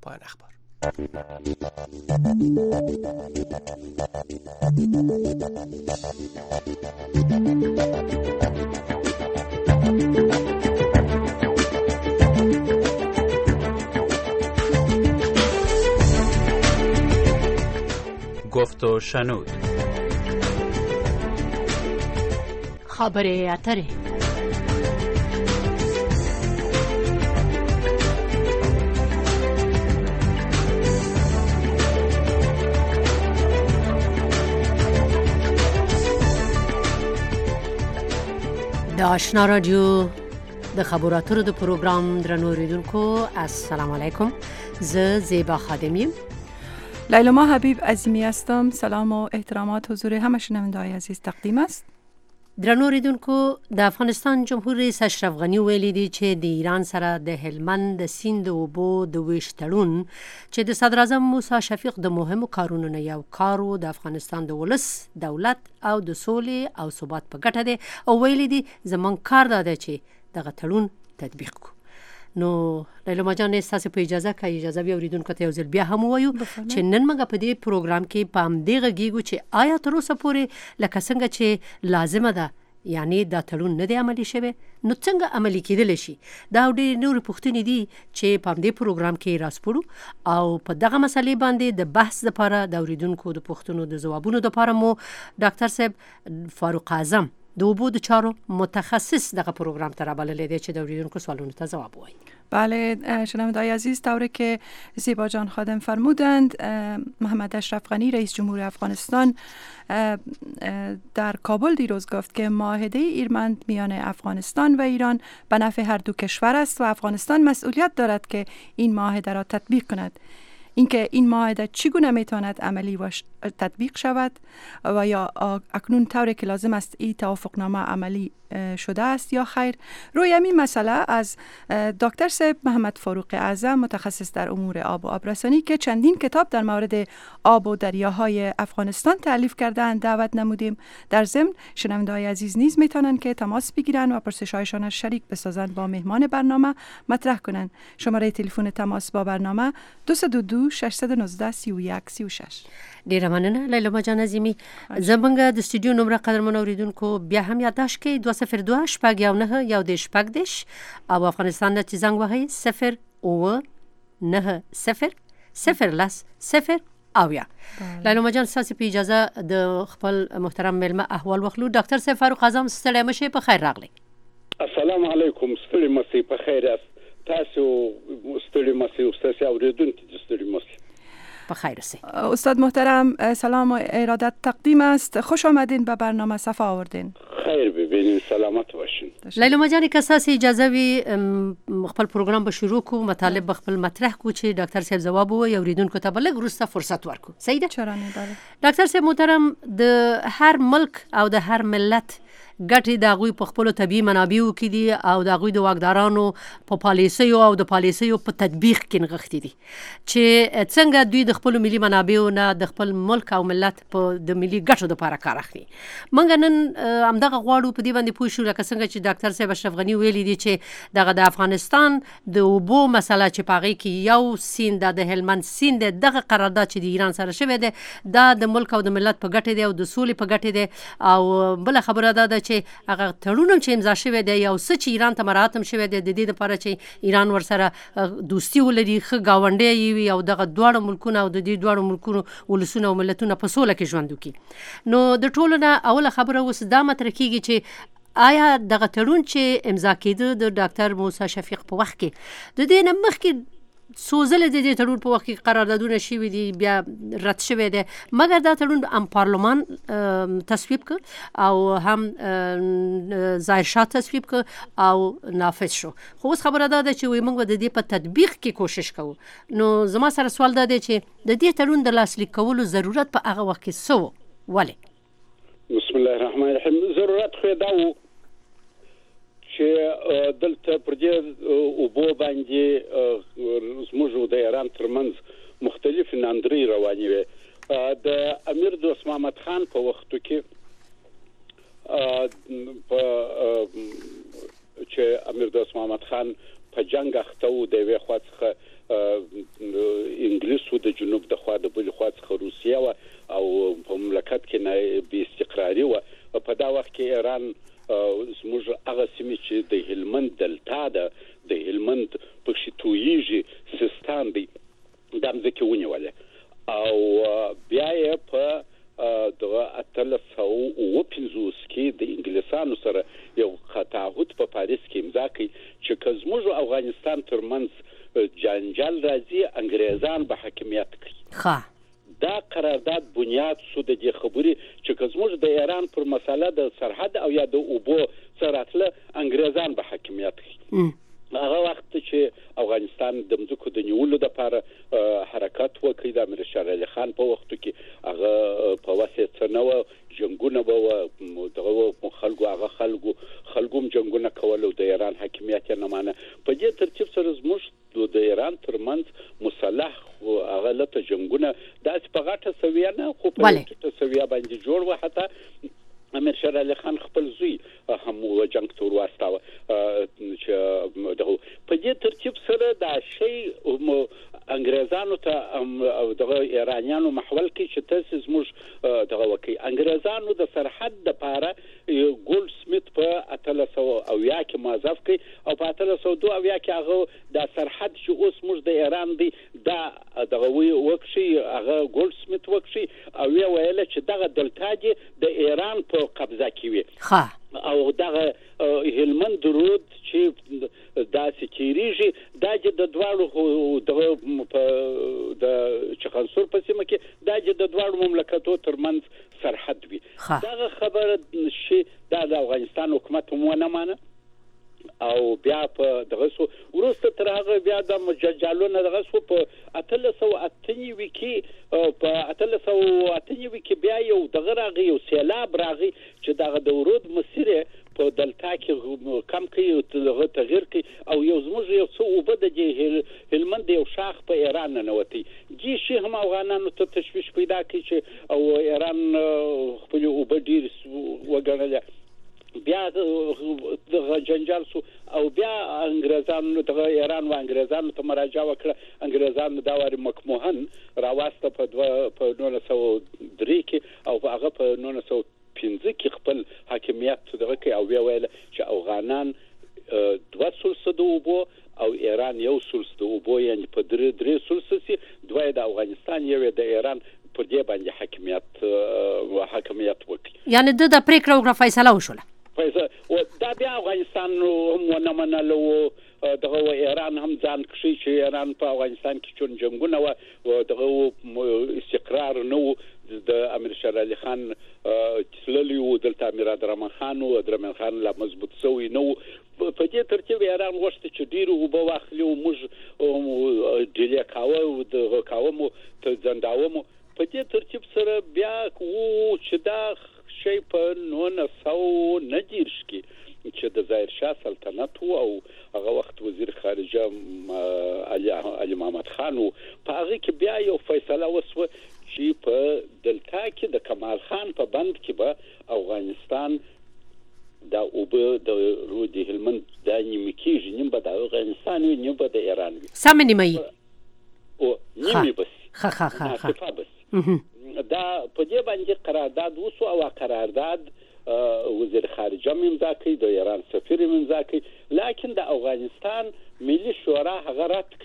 پایان اخبار. گفت و شنود. خبره اتره. د آشنا رادیو د خبرو اترو د پروګرام درنو اوریدونکو السلام علیکم. زه زیبا خادمیم. لیلما حبیب عظیمی هستم. سلام و احترامات حضور همه شنونده‌های عزیز تقدیم است. درنو اوریدونکو د افغانستان جمهور رئیس اشرف غنی ویلي دي چې د ایران سره د هلمند د سیند اوبو د ویش تړون چې د صدر اعظم موسی شفیق د مهمو کارونو نه یو کارو د افغانستان د ولس دولت او د سولې او ثبات په ګټه دی او ویلي دي زمونږ کار دا دی چې دغه تړون تطبیق کړو. نو لیلما جان تاسو په اجازه بیا اوریدونکو ته یو ځل بیا هم وایو چې نن موږ په دې پروګرام کې په همدې غږیږو چې آیا تر اوسه پورې لکه څنګه چې لازمه ده یعنی دا تړون نه دی عملي شوی نو څنګه عملي کېدلی شي دا ډېرې نورې پوښتنې دي چې په همدې پروګرام کې راسپړو او په دغه مسلې باندې د بحث لپاره د اوریدونکو د پوښتنو د ځوابونو لپاره مو ډاکټر صاحب فاروق اعظم د اوبو د چارو متخصص دغه پروګرام ته رابللی دی چې د اوریدونکو سوالونو ته ځواب وایي. بله شنونده‌های عزیز، طوری که زیبا جان خادم فرمودند، محمد اشرف غنی رئیس جمهور افغانستان در کابل دیروز گفت که معاهده ایرمند میان افغانستان و ایران به نفع هر دو کشور است و افغانستان مسئولیت دارد که این معاهده را تطبیق کند. اینکه این معاهده چگونه میتواند عملی و تطبیق شود و یا اکنون طوری که لازم است این توافقنامه عملی شده است یا خیر، روی این مسئله از دکتر صاحب محمد فاروق اعظم متخصص در امور آب و آبرسانی که چندین کتاب در مورد آب و دریاهای افغانستان تألیف کردند دعوت نمودیم. در ضمن شنونده‌های عزیز نیز میتونن که تماس بگیرن و پرسش‌هایشان شریک بسازند با مهمان برنامه مطرح کنند. شماره تلفن تماس با برنامه 222 619 31 36. ډیره مننه لیلما جان عظیمی. زمونږ د استودیو نمبر قدرمن اوریدونکو بیا هم یادداشت کړئ 202 شپږ یو نه یو دېرش شپږ دېرش او افغانستان ته چې زنګ وهئ 090 اویا. لیلما جان ستاسو په اجازه د خپل محترم مېلمه احوال واخلو. ډاکټر صاحب فاروق اعظم ستړی مشه، په خیر راغلی. السلام علیکم. ستړي مشه، په خیر است. تاسو ستړي مشه او تاسو اوریدونکو ستړي مشه. بخیر سه. استاد محترم سلام و ارادت تقدیم است. خوش آمدین به برنامه، صفا آوردین. خیر ببینین، سلامت باشین. لیلما جان که تاسو اجازه وي خپل پروګرام به شروع کو، مطالب به خپل مطرح کو چې ډاکټر صاحب ځواب ووایي، اوریدونکو ته بلګ وروسته فرصت ورکو. صحیح ده؟ چرا نه؟ بله. ډاکټر صاحب محترم، د هر ملک او د هر ملت ګټې د هغوی په خپلو طبیعي منابعو کې دي او د هغوی د واکدارانو په پالیسیو او د پالیسیو په تطبیق کې نغښتي دي چې څنګه دوی د خپلو ملي منابعو نه د خپل ملک او ملت په د ملي ګټو دپاره کار اخلي. موږ نن همدغه غواړو په دې باندې پوه شو لکه څنګه چې ډاکټر صاحب اشرف غني ویلي دي چې دغه د افغانستان د اوبو مسله چې په هغې کې یو سیند د هلمند سیند دی، دغه قرارداد چې د ایران سره شوی دی دا د ملک او د ملت په ګټې دی او د سولې په ګټې دی. او بله خبره دا ده چې هغه تړون چې امضا شوی دی یو څه چې ایران ته مراعات هم شوی دی د دې لپاره چې ایران ورسره دوستي ولري، ښه ګاونډی وي او دغه دواړه ملکونه او د دې دواړو ملکونو ولسونه او ملتونه په سوله کې ژوند وکړي. نو د ټولو نه اوله خبره اوس دا مطرح کېږي چې آیا دغه تړون چې امضا کېده د ډاکټر موسی شفیق په وخت کې د دې نه مخکې سوزل د دې تړون په وخت کې قراردادونه شوي دي بیا رد شوی دی، مګر دا تړون هم پارلمان تصویب کړ او هم ظاهر شاه تصویب کړ او نافذ شو. خو اوس خبره دا ده چې وایي موږ د دې په تطبیق کې کوشش کوو. نو زما سره سوال دا دی چې د دې تړون د لاسلیک کولو ضرورت په هغه وخت کې څه و؟ ولې؟ بسم الله الرحمن الرحیم. ضرورت خو دا و چې دلته پر دې اوبو باندې زموږ د ایران ترمنځ مختلف ناندرۍ روانې وې. د امیر دوست محمد خان په وختو کې چې امیر دوست محمد خان په جنگ اخته و، د یوې خوا څخه انګلیسو د جنوب د خوا د بل خوا څخه روسیه او په مملکت کې نه بي استقراري و په دا وخت کې ایران زموږ هغه سیمې چې د هلمند دلتا ده د هلمند په شتویږي سیستان دی د ځکه ونیولې او بیا یې په د 1850 کې د انګلیسانو سره یو تعهد په پاریس کې امضا کړ چې زموږ افغانستان ترمنځ جنجال راځي انګریزان به حاکمیت کوي دا قرارداد بنیاد شو د دې خبرې چې زموږ د ایران پر مسله د سرحد او یا د اوبو سره انګریزان به حاکمیت کوي هغه وخت چې افغانستان د مځکو د نیولو لپاره حرکت وکړ د امیر شیر علي خان په وخت کې هغه په واسطه نو جنگونه به دغه خلکو جنگونه کول او د ایران حاکمیت نه مانه په دې ترتیب سره زموږ د ایران ترمنځ مصالح او هغه لته جنگونه داس په غټه سویه نه خو په غټه سویه باندې جوړ و حتی امیر شیر علي خان خپل زوی هم جنگ تور واستاوه چې دغه په دې ترتیب سره دا شی انګریزانو ته دغه ایرانیانو محول کې چې تاسو زموږ دغه وکي انګریزانو د سرحد د پاره ګولډ سمیت په 1800 کې موظف کړي او په 1802 کې هغه د سرحد چې اوس موږ د ایران دی دا دغه وکشي هغه ګولډ سمیت وکشي او ویل چې دغه دلتا دی د ایران په قبضه کې وي او دغه هلمند رود چې داسې کیریږي دا چې د دواړو دغه په د چخانسور په سیمه کې دا چې د دواړو مملکتو ترمنځ سرحد وي دغه خبره شي د افغانستان حکومت هم نه مانه او بیا په دغه سو ورسته تر هغه بیا د مججالونه دغه سو په 1898 کې په 1898 کې بیا یو دغه راغی یو سیلاب راغی چې دغه د ورود مسیر په دلتا کې کم کې دغه تغیر کې او یو زموږ یو څو وبد د هلمند یو شاخ په ایران نه وتی جی شي هم افغانانو ته تشویش پیدا کړي چې او ایران خپل وبد ډیر وګڼل بیا د جنجال سو او بیا انګریزانو دغه ایران و انګریزانو ته مراجعه وکړه انګریزانو دا وری مکموهن راواسته په 1903 کې او هغه په 1915 کې خپل حاکمیت دغه کې او ویل چې افغانان 2 اوبو او ایران 1 اوبو یعنی په 3 سلسي دوی د افغانستان یو د ایران پر دې باندې حاکمیت وکړي یعنی د پریکړه وکړه فیصله وشوله او دا بیا افغانستان هم نه منلو دغه ایران هم ځان کشي چې ایران په افغانستان کې چون جنگونه و دغه استقرار نو د امیر شیر علي خان تسللی و دلته امیر عبدالرحمن خان او عبدالرحمن خان لا مضبوط سوی نو په دې ترتیب ایران غوښتي چې ډیر وبو واخلي او موږ ډیلې کاوه د کاومو ته ځنداومو په دې ترتیب سره بیا وو چې دا شی په 1919 کې چې د ظاهر شاه سلطنت او هغه وخت وزیر خارجه علي محمد خان په هغه کې بیا یو فیصله وسوه چې په دلتا کې د کمال خان په بند کې به افغانستان دا اوبه د رود هلمند د نیمه کېږي نیم به د افغانستان وي نیم به د ایران وي سم نیمه او نیمه بس ها دا په دې باندې قرارداد وسو او قرارداد وزیر خارجه امضا کړی د ایران سفیر امضا کړی لکن د افغانستان ملي شورا هغه رد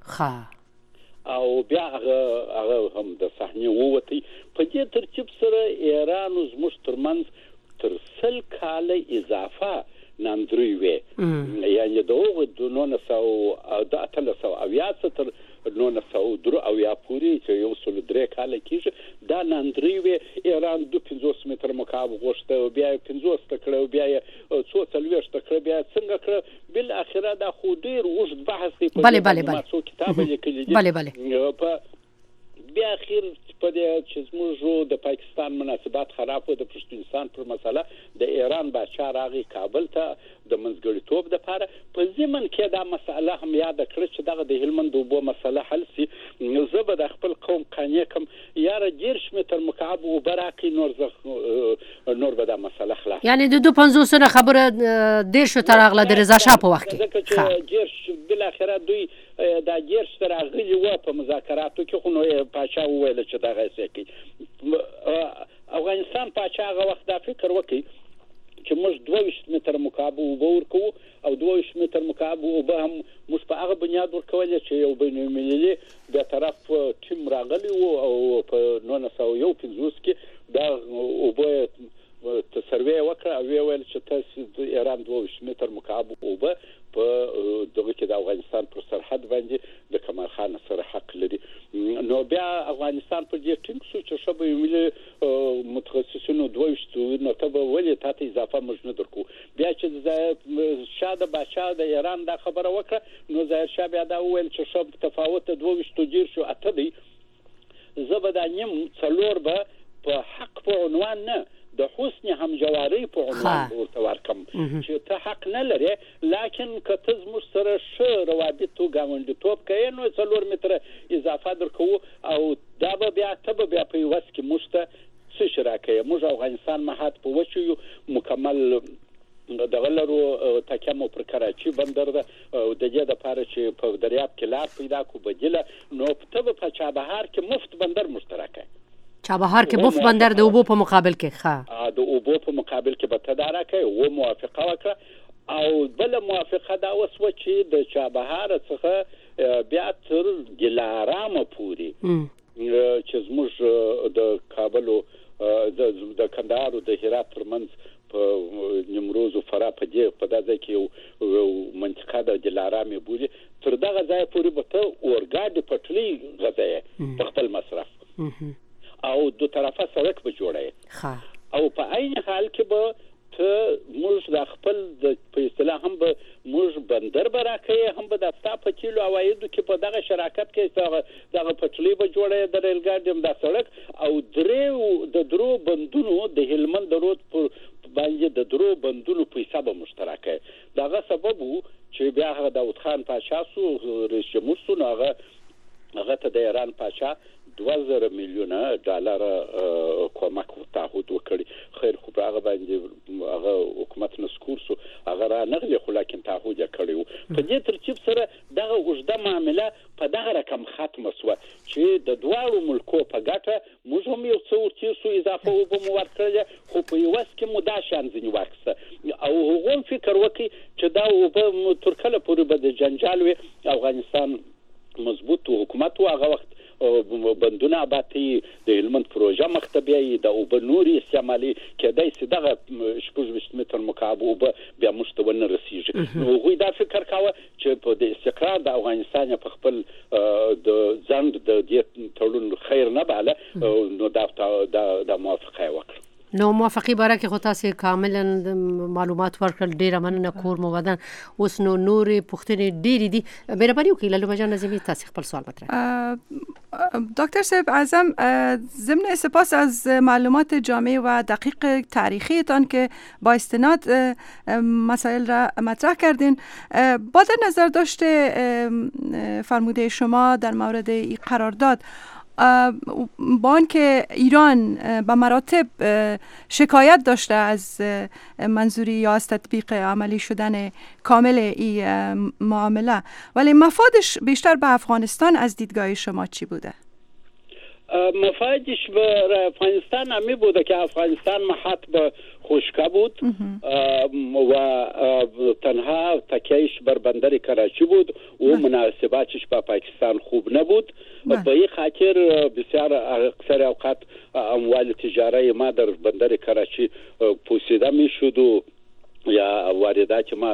کړی او بیا هغه هم د صحنې ووتی په دې ترتیب سره ایران زموږ ترمنځ تر 100 کال اضافه ناندري وي یعنی دغه د 1900 تر 1903 پورې چې یو سل 3 کال کېږي دا ناندري وي ایران 250 متر مکعب غوښته بیا 50 تکړه بیا 440 تکړه بیا څنګه کړ بل اخره دا خو ډیر اوږد بحث دی په ماسو کتاب لیکلی دی په بیا اخر په دې چې زموږ د پاکستان مناسبات خراب و د پښتونستان پر مسله د ایران بادشاه راغی کابل ته د منځګړیتوب لپاره په ضمن کې دا مسله هم یاد کړ چې دغه د هلمند اوبو مسله حل شي زه به د خپل قوم قانع کوم یاره 10 متر مکعب اوبه راکړي نور به دا مسله خلاص یعنی د 250 نه خبره 10 تر اغله د رضا شاه په وخت کې بل اخره دوی چې دا ګیرش تر راغلي و په مذاکراتو کې، خو نو پاچا وویل چې دغه څه کوي. افغانستان پاچا هغه وخت دا فکر وکړي چې موږ 22 متر مکعب اوبه ورکوو او 22 متر مکعب اوبه هم موږ په هغه بنیاد ورکولې چې یو بین المللي د طرف ټیم راغلی و او په 1951 کې دا اوبه سروې وکړه او ویل چې تاسو د ایران 22 متر مکعب اوبه په دغه کې د افغانستان پر سرحد باندې د کمال خان سره حق لري. نو بیا افغانستان پر دې ټینګ شو چې شبه ملي متخصصینو 22 نو ته ولې تاسو اضافه موږ نه درکو. بیا چې شاده بادشاه د ایران دا خبره وکړه نو ظاهر شاه بیا دا وویل چې شب تفاوت 22 جیر شو اته دی، زبدانیم څلور به په حق په عنوان نه د حسن همجواری په عنوان ورته ورکم چې ته حق نه لري، لکن که ته زموږ سره ښه روابط او ګاونډیتوب کوې نو 4 متره اضافه درکوو او دا به بیا ته به بیا په یوه کې موږ ته څه شی راکوې. موږ افغانستان مهات په وچو یو مکمل دغه لرو، تکیه مو پر کراچي بندر ده او د دې دپاره چې په دریاب کې لار پیدا کړو بدیله، نو ته به په چابهار کې مفت بندر مشترکه چابهار کې مفت بندر د اوبو په مقابل کې ښه د اوبو په مقابل کې به تدارک کوي و موافقه وکړه. او بل موافقه دا وسوه چې د چابهار څخه بیا تر دلارام پورې چې زموږ د کابل او د کندهار او د هرات ترمنځ په نیمروز او فراه په دې ځای کې یو منطقه د دلارام بولي، تر دغه ځای پورې به ته اورګاډي پټلۍ غځوې په خپل مصرف او دو طرفه سړک به جوړه او په عین حال کې به ته موږ د خپل د په اصطلاح هم به موږ بندر به راکوي، هم به د افتا په کیلو عوایدو کې په دغه شراکت کې دغه پټلۍ به جوړه د ریل ګاډي هم د سړک او درو بندونو د هلمند د رود پر باندې د درو بندونو پیسې به مشترکه. دغه سبب وو چې بیا هغه داود خان پاشا سو رئیس جمهور سو هغه ته د ایران پاشا 2000 میلیونه ډالر کومک تعهد وکړي. خیر خو هغه باندې هغه حکومت نسکور سو هغه را نغلی، خو لکن تعهد یې کړی وو. په دې ترتیب سره دغه اوږده معامله په دغه رقم ختمه سوه چې د دواړو ملکو په ګټه موږ هم یو څه ورتېر سو، اضافه اوبه مو ورکړله، خو په یوه کې مو دا شان ځینې واخیسته او هغوی هم فکر وکړي چې دا اوبه تر کله پورې به د جنجال وي. افغانستان مضبوط حکومت و هغه وخت بندونه آبادی د هلمند پروژه مخته بیایي د اوبه نوري استعمالي کېدای شي دغه 26 متر مکعب اوبه بیا موږ ته ونه رسیږي. نو هغوی دا فکر کاوه چې په د استقرار د افغانستان په خپل د ځنډ د دې تړون خیر نه باله، نو دا موافقه وکړه. نو موافقي باره کې خو تاسو کاملا معلومات ورکړل، ډیره مننه کور مو ودان. اوس نو نورې پوښتنې ډېرې دي، مهرباني وکړئ لالو جان نظیمی تاسو خپل سوال مطرح. دکتر صاحب اعظم، ضمن سپاس از معلومات جامع و دقیق تاریخیتان که با استناد مسائل را مطرح کردین، با در نظر داشته فرموده شما در مورد این قرارداد با آنکه ایران به مراتب شکایت داشته از منظوری یا از تطبیق عملی شدن کامل این معامله، ولی مفادش بیشتر به افغانستان از دیدگاه شما چی بوده؟ مفادش به افغانستان همی بوده که افغانستان محط به خشکه بود و تنها تکیهش بر بندر کراچی بود و مناسباتش با پاکستان خوب نبود. به این خاطر بسیار اکثر اوقات اموال تجاری ما در بندر کراچی پوسیده می شد و یا واردات ما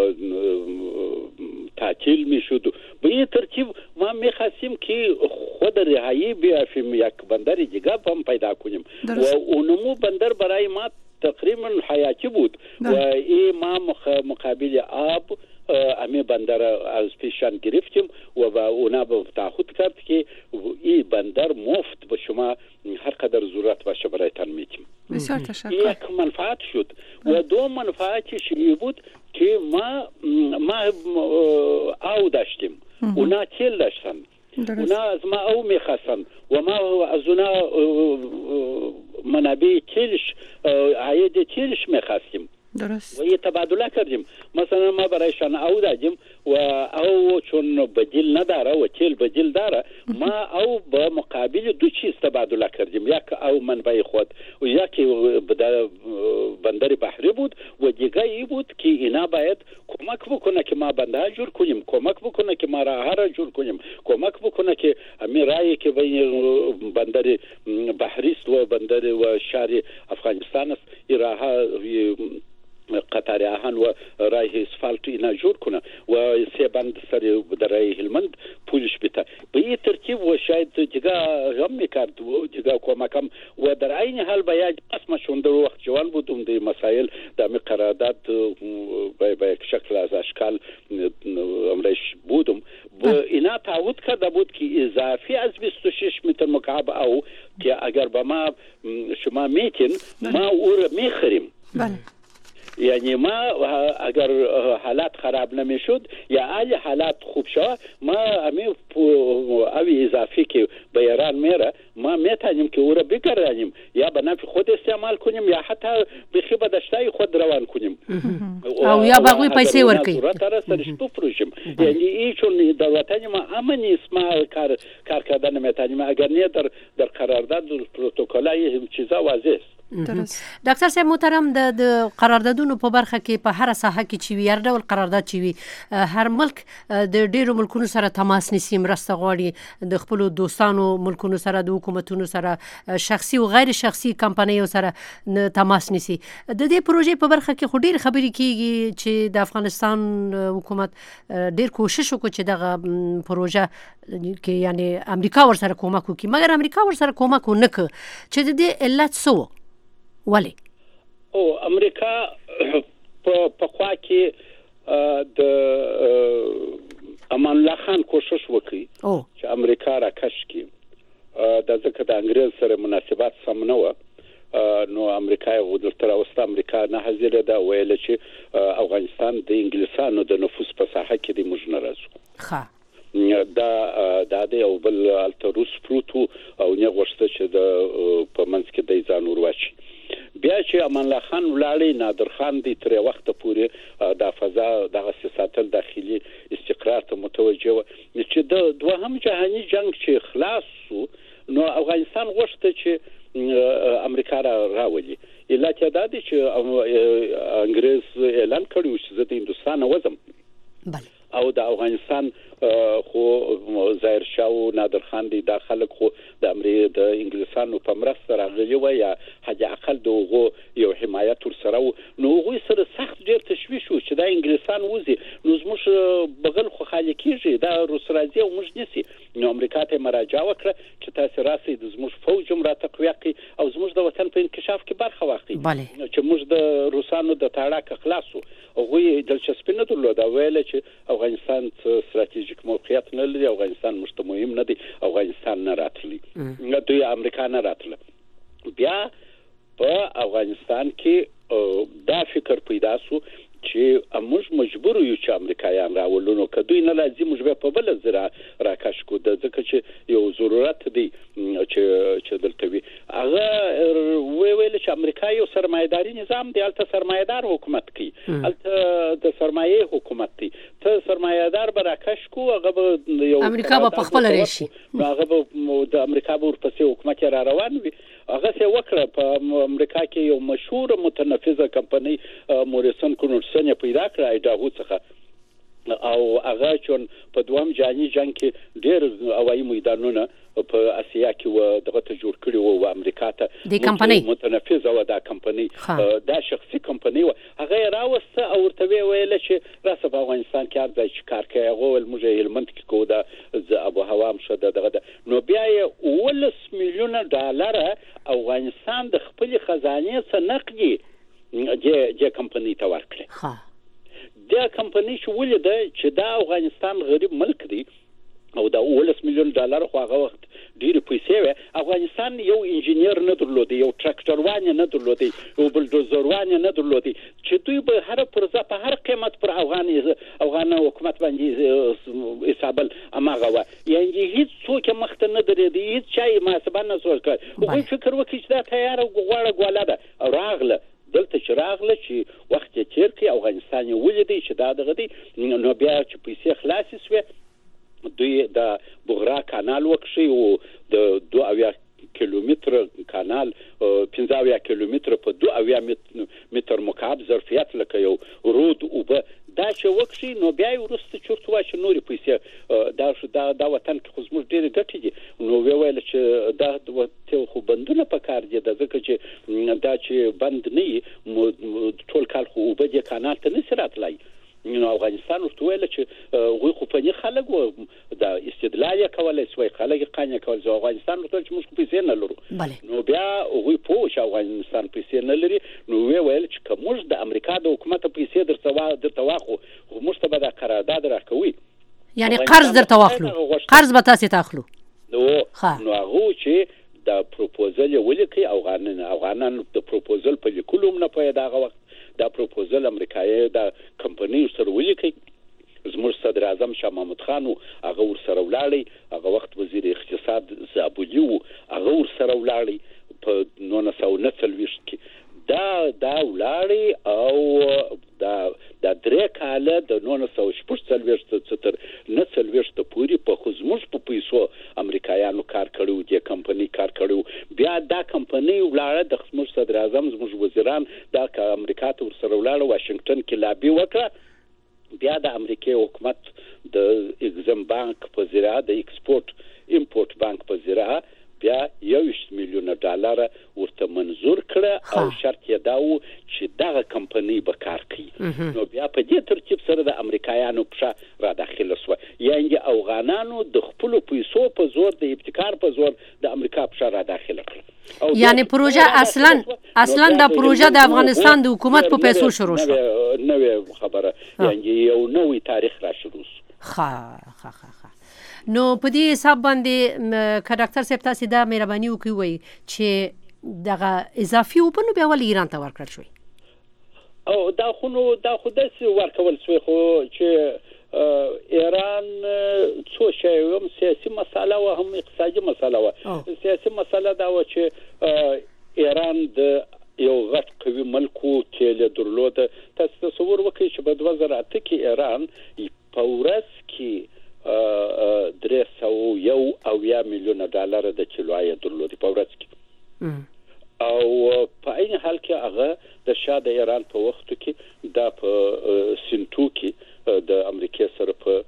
تعطیل می شد. به این ترتیب ما می خواستیم که خود رهایی بیافیم، یک بندر دیگه هم پیدا کنیم و اونمو بندر برای ما تقریبا حیاتی بود و این ما مقابل آب امی بندر از پیشان گرفتیم و با اونا به تعهد کرد که این بندر مفت به شما هر قدر ضرورت باشه برایتان میتیم. بسیار تشکر. یک منفعت شد و دو منفعتش این بود که ما او داشتیم، اونا تیل داشتن، اونا از ما او میخواستن و ما از اونا منابع تیلش عاید تیلش میخواستیم. درست. و یه تبادله کردیم. مثلا ما برایشان او دادیم و او چون بدیل نداره و تیل بدیل داره، ما او به مقابل دو چیز تبادله کردیم، یک او منبع خود و یکی بندر بحری بود و دیگه ای بود که اینا باید کمک بکنه که ما بندر جور کنیم، کمک بکنه که ما راه را جور کنیم، کمک بکنه که همین راهی که بین بندر بحری است و بندر و شهر افغانستان است، این راه قطار آهن و راه اسفالت اینا جور کنه و سه بند سر در راه هلمند پولش بده به این ترتیب و شاید دیگه هم میکرد و دیگه کمکم و در عین حال باید اسمش در وقت جوان بودم در مسائل در قرارداد به یک شکل از اشکال امرش بودم و اینا تعهد کرده بود که اضافی از 26 متر مکعب او که اگر با ما شما میتین ما او رو میخریم. بله. یعنی ما اگر حالات خراب نمیشد یا اگه حالات خوب شد ما همین اوی اضافی که به ایران میره ما میتونیم که او را بگردانیم یا به نفع خود استعمال کنیم یا حتی بخی به دشتای خود روان کنیم او یا باقی پیسې ورکړي ضرورت را سرش بفروشیم. یعنی این چون در وطن ما امن اسما کار کردن میتونیم اگر نه در قرارداد پروتکلای هم چیزا واضح است. درست. ډاکټر صاحب محترم د قراردادونو په برخه کې په هر ساحه کې چې وي هر ډول قرارداد چې وي هر ملک د ډیرو ملکونو سره تماس نیسي، مرسته غواړي د خپل دوستانو ملکونو سره، د حکومتونو سره، شخصي او غیر شخصي کمپنیو سره تماس نیسي. د دې پروژې په برخه کې خو ډیر خبرې کیږي چې د افغانستان حکومت ډیر کوشش وکړي چې دغه پروژه کې یعنی امریکا ورسره کومک وکړي، مګر امریکا ورسره کومک ونه کړ چې د دې علت څه ولی؟ او امریکا په خوا کې د امان الله خان کوشش وکړي چې امریکا را کش کړي، د ځکه د انګریز سره مناسبات سم نه و نو امریکا یو دلته اوسه امریکا نه حاضر ده ویل چې افغانستان د انګلیسانو د نفوذ په ساحه کې د موږ نه راځو دا د یو بل التروس پروتو او نه غوښته چې د په منځ کې د ځان ورواچي. بیا چې امان الله خان ولاړی نادر خان د تر وخت پورې د فضا د سیاست داخلي استقرار ته متوجه و چې د دوهم جهانی جنگ چې خلاص نو افغانستان غوښته چې امریکا راولي. علت دا دی چې انګریز اعلان کړی چې زه د هندوستان وځم او د افغانستان خو ظاهر شاه او نادر خان دي د خلک خو د امریکا د انګلیسانو په مرسته راغلي و یا حد اقل دغه یو حمایت ور سره نو هغه سره سخت ډیر تشویش و چې د انګلیسان وځي نو زموږ بغل خو خالي کیږي دا روس راځي او موږ نسی. نو امریکا ته مراجعه وکړه چې تاسو راسي د زموږ فوج هم را تقویه کړي او زموږ د وطن په انکشاف کې برخه واخلي چې موږ د روسانو د تاړاک خلاصو. هغه دلچسپي نه درلوده، ویل چې افغانستان ستراتیژیک موقعیت نه لري، افغانستان مشته مهم نه دی، افغانستان نه راتلی دوی امریکا نه راتله. بیا په افغانستان کې دا فکر پیدا سو چې موږ مجبور یو چې امریکایان راولو، نو که دوی نه راځي موږ به په بل ځای راکش کو د ځکه چې یو ضرورت دی چې دلته وي. هغه ویل چې امریکا یو سرمایداري نظام دی، البته سرمایدار حکومت کوي، البته د سرمایه حکومت دی، ته سرمایدار به راکش کو هغه به یو امریکا به خپل راشي، هغه به د امریکا به ورپسې حکومت را روان وي. هغه څه وکړه په امریکا کې یو مشهور متنفذه کمپنی موریسن کونرسن پیدا کړه ایډاهو څخه او هغه چون په دوام جهانی جنگ کې ډېر هوایي میدانونه په اسیا کې و دغه ته جوړ کړی و امریکا ته د کمپنی متنفذه و دا کمپنی دا شخصي کمپنی و هغه راوسته او ورته ویل چې راسه په افغانستان کې هر ځای چې کار کوي هغه ول موږ هلمند کې کو دا ابو هوا هم شته دغه نو بیا یې 10 میلیونه ډالر افغانستان د خپل خزانه څخه نقدي د کمپنی ته ورکړي. دا کمپنی چې ولیده چې دا افغانستان غریب ملک دی او دا 10 میلیون ډالر خو هغه وخت ډیر پیسې وي. افغانستان یو انجینیر نه درلودي، یو ټراکټر وانه نه درلودي، یو بلډوزر وانه نه درلودي چې دوی به هر پرځه په هر قیمت پر افغان حکومت باندې حسابل اماغه و. یعنی هیڅ څوک مخته نه درېدي، هیڅ چای محاسبه نه څوک کوي. خو فکر وکړي چې دا تیار غواړه غواله ده او راغله دلته چې راغله چې وخت یې تیر کړي افغانستان یې ولیدی چې دا دغه دی نو بیا چې پیسې خلاصې سوې دوی د بغرا کانال وکشي او د 2 کیلومتر کانال 15 کیلومتر په 2 متر مکعب ظرفیت لکه یو رود او دا چې وکشي نو بیا ورسته چورت وا چې نوري پیسې دا وطن کې خو زموږ ډېر ګټې دي نو ویل چې دا ته خو بندونه په کار دي د ځکه چې دا چې بند نه ټول کال خو په دې کانال ته نه سراتلای نو افغانستان ورته ویل چې غوی خو په نه خلک و دا استدلال کولای سوی خلک قانع کول زو افغانستان ورته چې موږ پیسې نه لرو نو بیا غوی په چې افغانستان پیسې نه لري نو ویل چې کومش د امریکا د حکومت پیسې درته واخو خو موږ ته به د قرارداد راکوي یعنی قرض درته واخلو قرض به تاسو تاخلو نو هغه چې د پروپوزل ولیکي افغانان د پروپوزل په لیکلو نه پیدا غوښت دا پروپوزل امریکایي دا کمپنی سره ولیکي زموږ صدر اعظم شاه محمود خان هغه ور سره ولاړی هغه وخت وزیر اقتصاد زابولی هغه ور سره ولاړی په 1940 کې دا ولاړی او دا درې کاله د 1940 تر 1940 پورې په خزموش په پیسو امریکایانو کار کړو د کمپنی کار کړو بیا دا کمپنی ولاړه د خزموش صدر اعظم زموږ وزیران دا امریکا ته ورسره ولاړه واشنگټن کې لابي وکړه بیا د امریکای حکومت د اگزم بانک په ذریعہ د ایکسپورټ امپورټ بانک په ذریعہ بیا 1 میلیون ډالر ورته منظور کړه او شرط یې داو چې دغه کمپنی به کار کوي نو بیا په دې ترتیب سره د امریکایانو په را داخله شو یعنی افغانانو د خپل پیسو په زور د ابتکار په زور د امریکا په را داخله کړ یعنی پروژه اصلا د پروژه د افغانستان د حکومت په پیسو شروع شو نوې خبره یعنی یو نوې تاریخ را شروع ښه نو په دې حساب باندې ډاکټر صاحب تاسو دا مهرباني وکوي چې دغه اضافي وبنو بیا ول ایران ته ورکړل شوی او دا خو داسې ورکول شوی خو چې ایران څو شی هم سیاسي مسله او هم اقتصادي مسله و سیاسي مسله دا و چې ایران د یو غټ قوي ملکو چې درلوده تاسو تصور وکړئ چې په 2008 کې ایران په ورځ کې 301 میلیون ډالر د چلوای درلودي په ورځ کې او په عین حال کې هغه د شاه د ایران په وخت کې دا په سنتو کې د امریکای سره په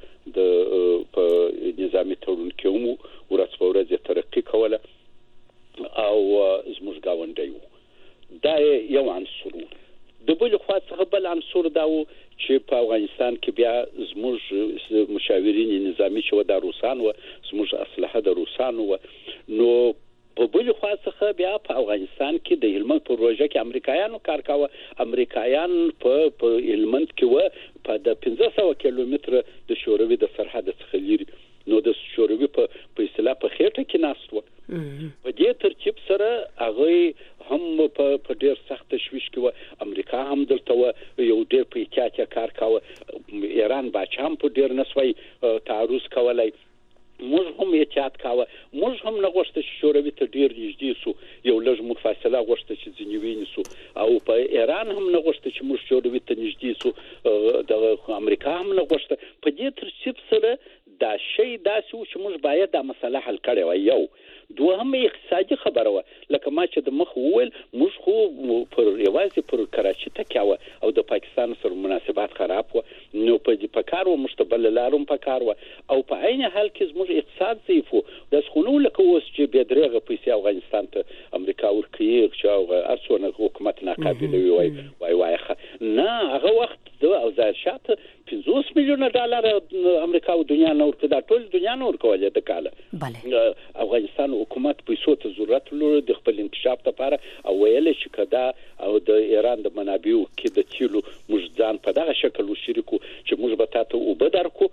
نظامی تړون کې هم ورځ په ورځ ترقی کوله او زموږ گاونډي وو دا یو عنصر د بل خوا څخه بل عنصر دا و چې په افغانستان کې بیا زموږ مشاورین نظامی شو د روسان و زموږ اسلحه د روسان و نو په بل خوا څخه بیا په افغانستان کې د هلمند پروژه کې امریکایانو کار کاوه امریکایان په هلمند کې و په د 1500 کیلومتر د شوروي د سرحد څخه لري نو د شوروي په اصطلاح په خېټه کې ناست و په دې ترتیب سره هغه هم په ډېر سخت تشویش کې و امریکا هم دلته و یو ډېر په احتیاط کار کاوه ایران باچا هم په ډېر نسوي تعرض کولای موږ هم احتیاط کاوه موږ هم نه غوښته چې شوروي ته ډېر نږدې سو یو لږ موږ فاصله غوښته چې ځینې وینځو او په ایران هم نه غوښته چې موږ شوروي ته نږدې سو د امریکا هم نه غوښته په دې ترتیب سره دا شی داسې و چې موږ باید دا مسله حل کړې وای یو دوهم اقتصادي خبره و لکه ما چې د مخ وویل موږ خو پر یوازې پر کراچي تکیه و او د پاکستان سره مناسبات خراب و نو په کار و مشتبل لارم په کار و او په عین حال کې زموږ اقتصاد ضعیف و د خونو لکه اوس چې به درېغه پیسې افغانستان ته امریکا ورکوي چې ارڅونه حکومت ناقابل وای نه هغه وخت د اوزارشات 50 میلیون ډالر امریکا او دنیا نور کړه ټول دنیا نور کوله د کاله افغانستان حکومت پیسو ته ضرورت لري د خپل انکشاف لپاره او ویل چې کدا او د ایران د منابعو کې د تیلو مجدان په دغه شکل شریکو چې موږ به تاسو وبدر کو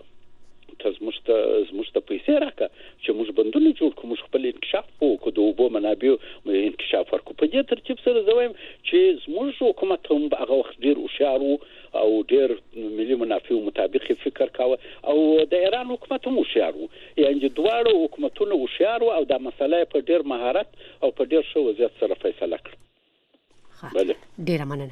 زموږ ته پیسې راکړه چې موږ بندونه جوړ کوو موږ خپل انکشاف وکړو د اوبو منابعو انکشاف ورکړو په دې ترتیب سره زه وایم چې زموږ حکومت هم هغه وخت ډېر هوښیار او ډېر ملي منافعو مطابق فکر کاوه او د ایران حکومت هم هوښیار و یعنې دواړه حکومتونه هوښیار و او دا مسله په ډېر مهارت او په ډېر ښه وضعیت سره فیصله کړه بله ډیره مننه.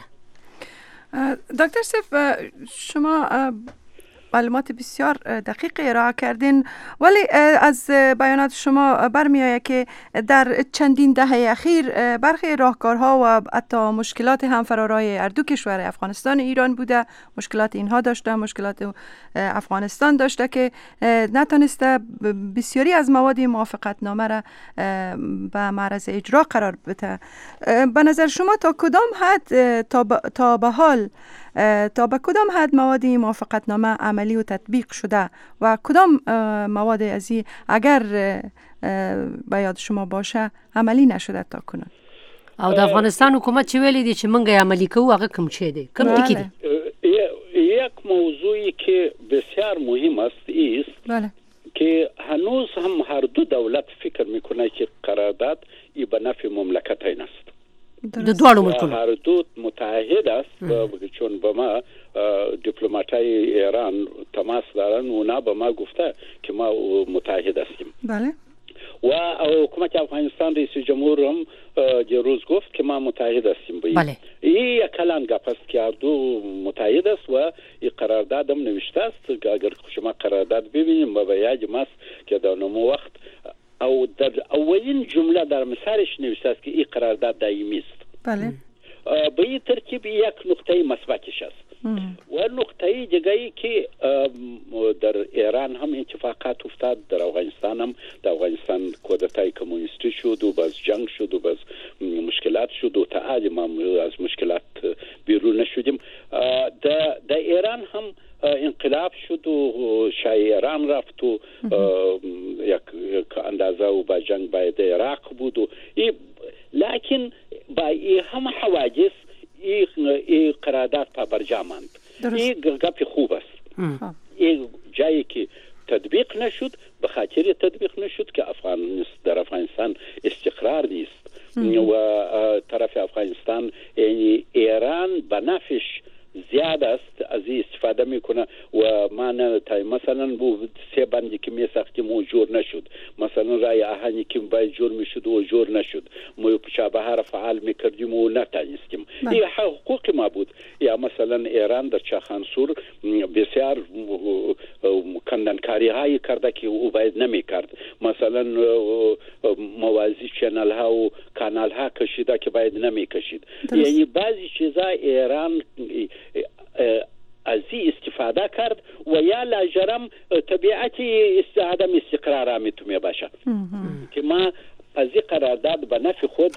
دکتر صاحب شما معلومات بسیار دقیق ارائه کردین، ولی از بیانات شما برمیآید که در چندین دهه اخیر برخی راهکارها و حتی مشکلات هم فرارای هر دو کشور افغانستان و ایران بوده. مشکلات اینها داشته، مشکلات افغانستان داشته که نتونسته بسیاری از مواد موافقتنامه را به معرض اجرا قرار بده. به نظر شما تا کدام حد تا به حال تا به کدام حد مواد موافقتنامه عملی و تطبیق شده و کدام مواد ازی اگر به یاد شما باشه عملی نشده تا کنون؟ او د افغانستان حکومت چې ویلي دي چې موږ یې عملي کوو هغه کوم چی دی؟ کوم ټکی دی؟ یک موضوعی که بسیار مهم است بله که هنوز هم هر دو دولت فکر میکنه که قرارداد ای به نفع مملکتین است. د دوړو ملکونو هر دو متحد است چون به ما دیپلماتای ایران تماس دارن و نه به ما گفته که ما متحد هستیم. بله و حکومت افغانستان رئیس جمهور هم روز گفت که ما متحد هستیم. بله این کلان گپ است که هر دو متحد است و این قرارداد هم نوشته است که اگر شما قرارداد ببینیم به یاد ماست که در نمو وقت او در اولین جمله در مسارش نوشته است که این قرارداد دائمی است. بله به این ترتیب یک نقطه مثبتش است. و نقطه دیگه‌ای که در ایران هم اتفاقات افتاد، در افغانستان هم در افغانستان کودتای کمونیستی شد و باز جنگ شد و باز مشکلات شد و تعالی ما از مشکلات بیرون نشدیم. در ایران هم انقلاب شد و شاه ایران رفت و یک اندازه و با جنگ باید عراق بود و لکن با این هم حواجز این قرارداد پابرجامند. این گپ خوب است. این جایی که تطبیق نشد به خاطر تطبیق نشد که در افغانستان استقرار نیست و طرف افغانستان یعنی ایران به نفعش زیاد است از این استفاده میکنه و ما مثلا سه بندی که میساختیم و جور نشد، مثلا رای آهنی که باید جور میشد و جور نشد، ما شبهه را فعال میکردیم و نتانستیم. این حقوق ما بود. یا مثلا ایران در چاخانسور بسیار کندنکاری هایی کرده که او باید نمیکرد، مثلا موازی چنل ها و کانال ها کشیده که باید نمیکشید. یعنی بعضی چیزا ایران از این استفاده کرد و یا لاجرم طبیعتی عدم استقرار هم میتونه باشه که ما از این قرارداد به نفع خود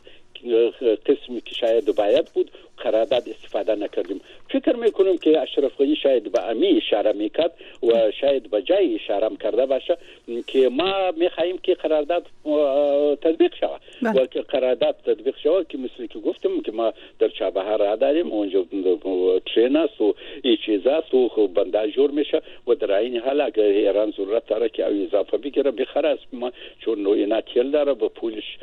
قسمی که شاید باید بود قرارداد استفاده نکردیم. فکر میکنم که اشرف غنی شاید به امی اشاره میکرد و شاید به جای اشاره کرده باشه که ما میخواهیم که قرارداد تطبیق شود و که قرارداد تطبیق شود که مثل که گفتم که ما در چابهار را داریم اونجا ترین است و این چیز است و بنده جور میشه و در این حال اگر ایران ضرورت داره که او اضافه بگیره بخره است ما چون اینا تیل داره به پولش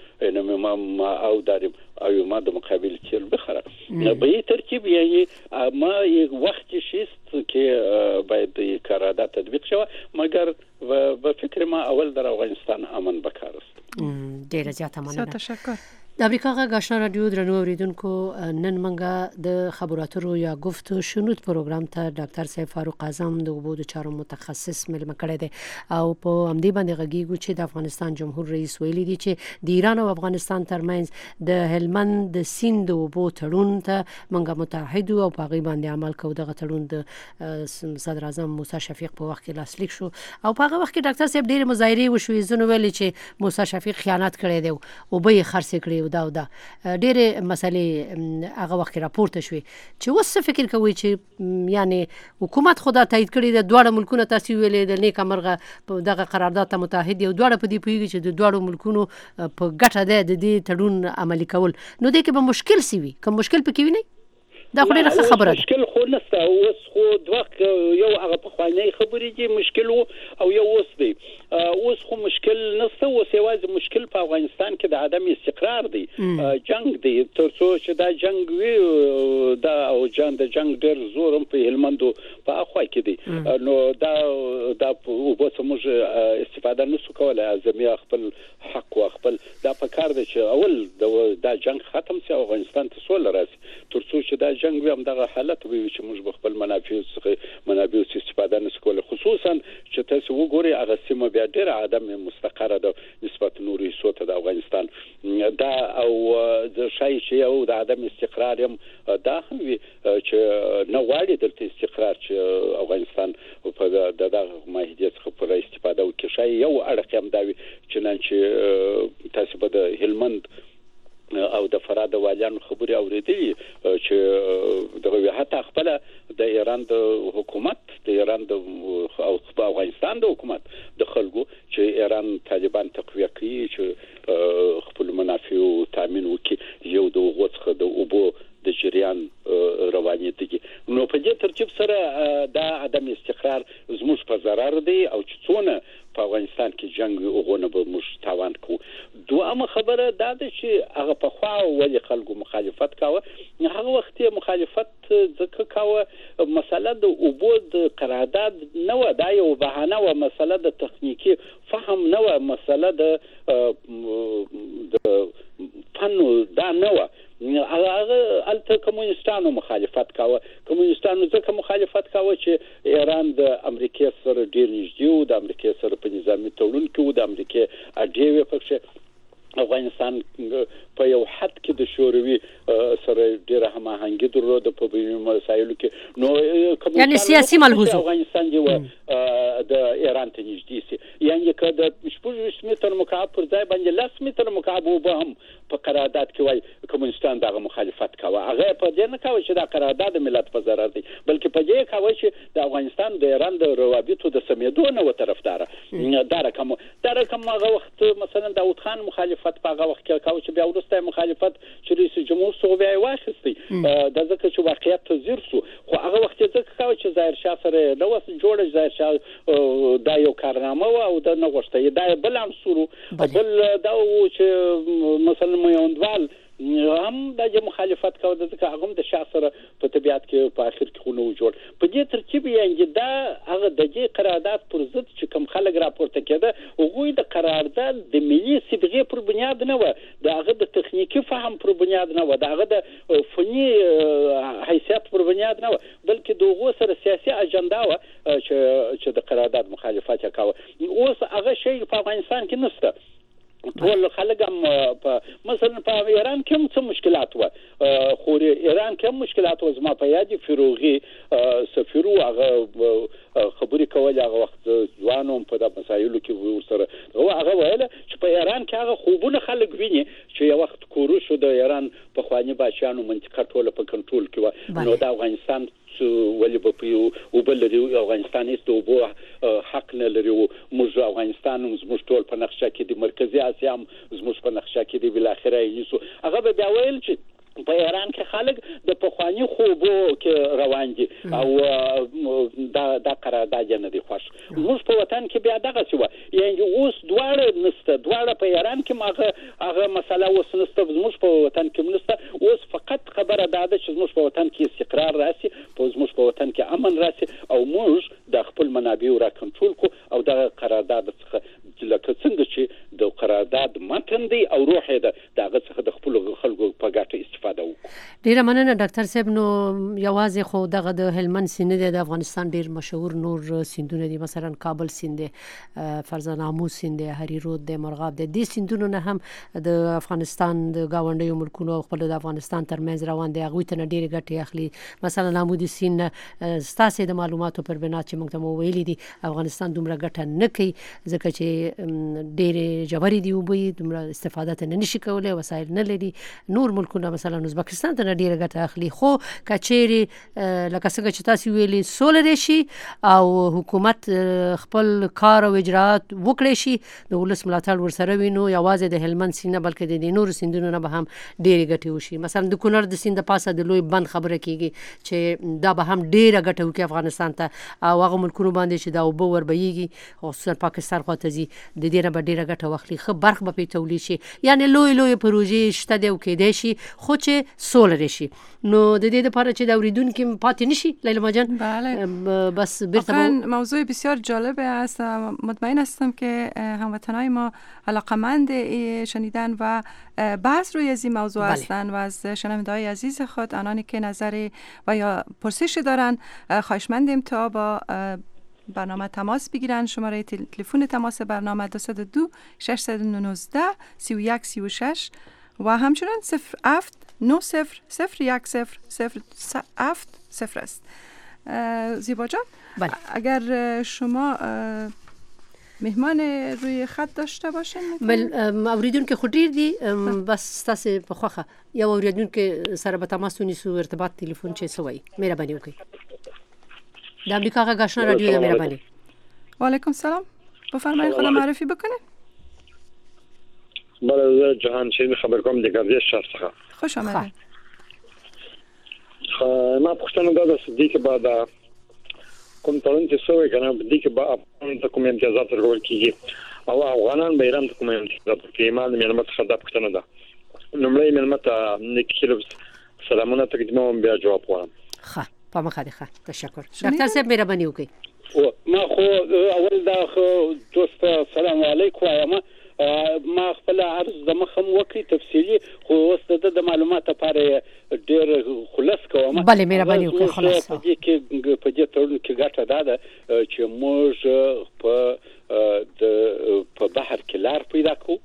ما او داریم او ما در مقابل تیل بخره. به این ترتیب یعنی ما یک وقتش است که باید قرارداد تطبیق شود مگر به فکر ما اول در افغانستان امن بکار است. ډیره زیاته مننه. تشکر. د امریکا غږ آشنا رادیو درنو اوریدونکو، نن منګه د خبرو اترو یا گفتو شنود پروګرام ته ډاکټر صاحب فاروق اعظم د اوبو د چارو متخصص ملمه کړی دی او په همدې باندې غږیږو چې د افغانستان جمهور رئیس ویلي دی چې د ایران او افغانستان ترمنځ د هلمند د سیند د اوبو تړون ته منګه متحد او په هغې باندې عمل کوو. دغه تړون د صدر اعظم موسی شفیق په وخت کې لاسلیک شو او په هغه وخت کې ډاکټر صاحب ډېرې مظاهرې وشوې. ځینو ویلي چې موسی شفیق خیانت کړی دی، اوبه یې خرڅې کړې دا ډېرې مسلې هغه وخت راپورته شوې چې اوس څه فکر کوي چې یعنی حکومت خو دا تایید کړي د دواړه ملکونو تاسو ویلې د نیک مرغه په دغه قرارداد ته متحد یو دواړه په دې پوهیږي چې د دواړو ملکونو په ګټه ده د دې تړون عملي کول، نو دې کې به مشکل سی وي کوم مشکل پکې وي نه دا خو ډېره ښه خبره ده. مشکل خو نشته اوس خو دوه یو هغه پخوانی خبرې دي مشکل او یو اوس دی. اوس خو مشکل نشته، اوس یوازې مشکل په افغانستان کې د عدم استقرار دی، جنگ دی. تر څو چې دا جنگ وي دا او د جنگ ډېر زور هم په هلمند په اخوا کې دی نو دا اوبه موږ استفاده نشو کولای. اعظمي خپل حق او خپل دا په کار دی چې اول دا جنگ ختم شي او افغانستان ته سوله راشي ترڅو چې دا جنگ وي همدغه حالت وي چې موږ خپل منابع څخه استفاده نشو کولای خصوصا چې تاسو وګورئ هغه سیمه بیا ډېر عدم مستقره ده نسبت نوري سوته د افغانستان دا او د شای چې یو د عدم استقرار هم دا هم وي چې نه غواړي دلته استقرار چې افغانستان په دغه ماهیت څخه پر استفاده وکړي شای یو اړخ هم دا وي چې نن چې تاسو په د هلمند او د فراد والیانو خبري اوریدلې چې دغه حتی خپل د ایران د حکومت د ایران د او افغانستان د حکومت د خلکو چې ایران طالبان تقویه کوي چې خپل منافع تامین وکړي یو د غوڅخه د اوبو د جریان رواني دي نو په دې ترتیب سره دا عدم استقرار زموږ په ضرر دی او چې څونه په افغانستان کې جنگ وغونه به موږ تاوان کوو دوامه خبره دا ده چې هغه په خوا ولې خلکو مخالفت کاوه هغه وخت مخالفت ځکه کاوه مسله د اوبو د قرارداد نه و دا یو بهانه و مسله د تخنیکی فهم نه و مسله د فنو دا نه و هغه الته کمونستانو مخالفت کاوه کمونستانو ځکه مخالفت کاوه چې ایران د امریکا سره ډیر نږدې و د امریکا سره په نظامی تړون کې و د امریکا اډیوي پکې افغانستان په یو حد کې د شوروي سره ډیره هماهنګي درلوده په بینو مسایلو کې نو یعنی سیاسي ملحوظ افغانستان یو د ایران ته نږدې سي یعنی که د 20 متر مکعب پر ځای باندې 10 متر مکعب وب هم په قرارداد کې وای کمونستان دغه مخالفت کاوه هغه په دې نه کاوه چې دا قرارداد ملت په ضرر دی بلکې په دې کاوه چې د افغانستان د ایران د روابطو د سمیدو نه و طرفدار دا رقم هغه وخت مثلا داود خان مخالفت په هغه وخت کې کاوه چې بیا ورسته مخالفت چې رئیس جمهور صوبیا واخیستي د ځکه چې واقعیت تزیر سو خو هغه وخت ځکه کاوه چې ظاهر شاه سره نو جوړ ظاهر شاه دا یو کارنامه او د نغښته دا بل عنصر بل دا چې مثلا میوندوال هم د مخالفت کوي د ځکه هغه د شاه سره په طبيعت کې په اخر کې خونو جوړ په دې ترتیب یې دا هغه د دې قرارداد پر ضد چې کوم خلک راپورته کېده هغه د قرارداد د ملي صبغه پر بنیاد نه و د هغه د تخنیکی فهم پر بنیاد نه و د هغه د فني حیثیت پر بنیاد نه و بلکې دغه سره سیاسي اجنډا و چې د قرارداد مخالفت وکاوه اوس هغه شی په افغانستان کې نشته ټول خلک هم مثلا په ایران کې هم څه مشکلات و خو ایران کې هم مشکلات و زما په یاد فیروغي سفیرو هغه خبرې کول هغه وخت ځوانوم په د مسایلو کې ورسره هغه ویل چې په ایران کې هغه خوبونه خلک ویني چې یو وخت کوروش د ایران په خواني بادشاہانو منطقه ټوله په کنټرول کې و نو د افغانستان ولې په یو بل لري افغانستان هیڅ دوه حق نه لري موږ افغانستان زموږ ټول په نقشه کې د مرکزی اسیا زموږ په نقشه کې دی بل اخره یې هغه به بیا ویل چې په ایران کې خلک د پخوانی خوبو کې روان دي او دا قرارداد نه دی خوښ موږ په وطن کې بیا دغه څه و یعنی اوس دواړه په ایران کې هغه مسله اوس نسته موږ په وطن کې نسته اوس فقط خبره ده چې موږ په وطن کې استقرار راسي موږ په وطن کې امن راسي او موږ د خپل منابع را کنټرول کو او د قرارداد څخه لکه څنګه چې د قرارداد متن دی او روح ده دغه څخه د خپل خلکو په ګټه استفاده وکړو ډیره مننه ډاکټر صاحب نو یوازې خو دغه د هلمند سیند د افغانستان ډیر مشهور نور سیندونه دي مثلا کابل سیند فرزانه امو سیند هری رود د مرغاب د دې سیندونو نه هم د افغانستان د گاونډیو ملکونو خپل د افغانستان ترمنځ روان دي هغه ته ډیره ګټه اخلي مثلا عمودي سیند ستاسو د معلوماتو پر بنا چې موږ ته ویلي دي افغانستان دومره ګټه نه کوي ځکه چې ډېر جوړې دی وبې دومره استفاده ته نشي کولای وسایل نه لري نور ملکونه مثلا ازبکستان ته ډېر ګټه اخلي خو کچېری لکه څنګه چې تاسو ویلي سولر شي او حکومت خپل کار او اجرات وکړي شي د ولس ملاتړ ورسره وینو یوازې د هلمند سیند بلکې د نور سیندونو نه به هم ډېر ګټه وشي مثلا د کونړ د سیند پاسه د لوی بند خبره کیږي چې دا به هم ډېر ګټه وکړي افغانستان ته او هغه ملکونو باندې چې دا وبو ور بهيږي خصوصا پاکستان خواته زی د دې نه به ډیره ګټه واخلي خو برخ به په تولید شي یعنی لوی پروژې شته دی او کې دی شي خو چې سولر تیر شي. نو د دې لپاره چې د اوریدونکو پاتې نشي لیلا جان بله بس بیرته موضوع بسیار جالب است. مطمئن هستم که هموطنای ما علاقمند شنیدن و بحث روی از این موضوع هستند و از شنونده‌های عزیز خود آنانی که نظری و یا پرسشی دارن خواهشمندیم تا با برنامه تماس بگیرن. شماره تلفن تماس برنامه 202 619 3136 و همچنین 0790010070 است. زیبا جان اگر شما مهمان روی خط داشته باشین اوریدونکو خو ډیر دي بس تاسو په خوخه یو اوریدونکو سره به تماس ونیسو ارتباط تلیفون چې سوي مهرباني وکړئ. د امریکا غږ آشنا رادیو د مهرباني. و علیکم سلام بفرمایید خودم معرفی بکنید. بله جهان شیر خبر کوم د ګردش شهر څخه. خوش آمدید. ما پوښتنه ده چې کې بعد کوم تړون چې سوی کنه د کې بعد افغان کوم امتیازات ورکول کیږي او افغانان به ایران کوم امتیازات کوي. ما د ملت خدای پوښتنه ده. نومړی ملت نکیل سلامونه تقدیم بیا جواب غواړم. ښه په مخه ده. ښه تشکر. ډاکټر صاحب مهرباني وکړئ. ما خو اول دا خو دوست سلام علیکم ما خپل عرض د مخم وکي تفصیلی خو اوس د معلومات لپاره ډېر خلاص کوم. بله مهرباني وکړئ خلاص. په دې تړون کې ګټه ده چې موږ په بحر کې لار پیدا کوو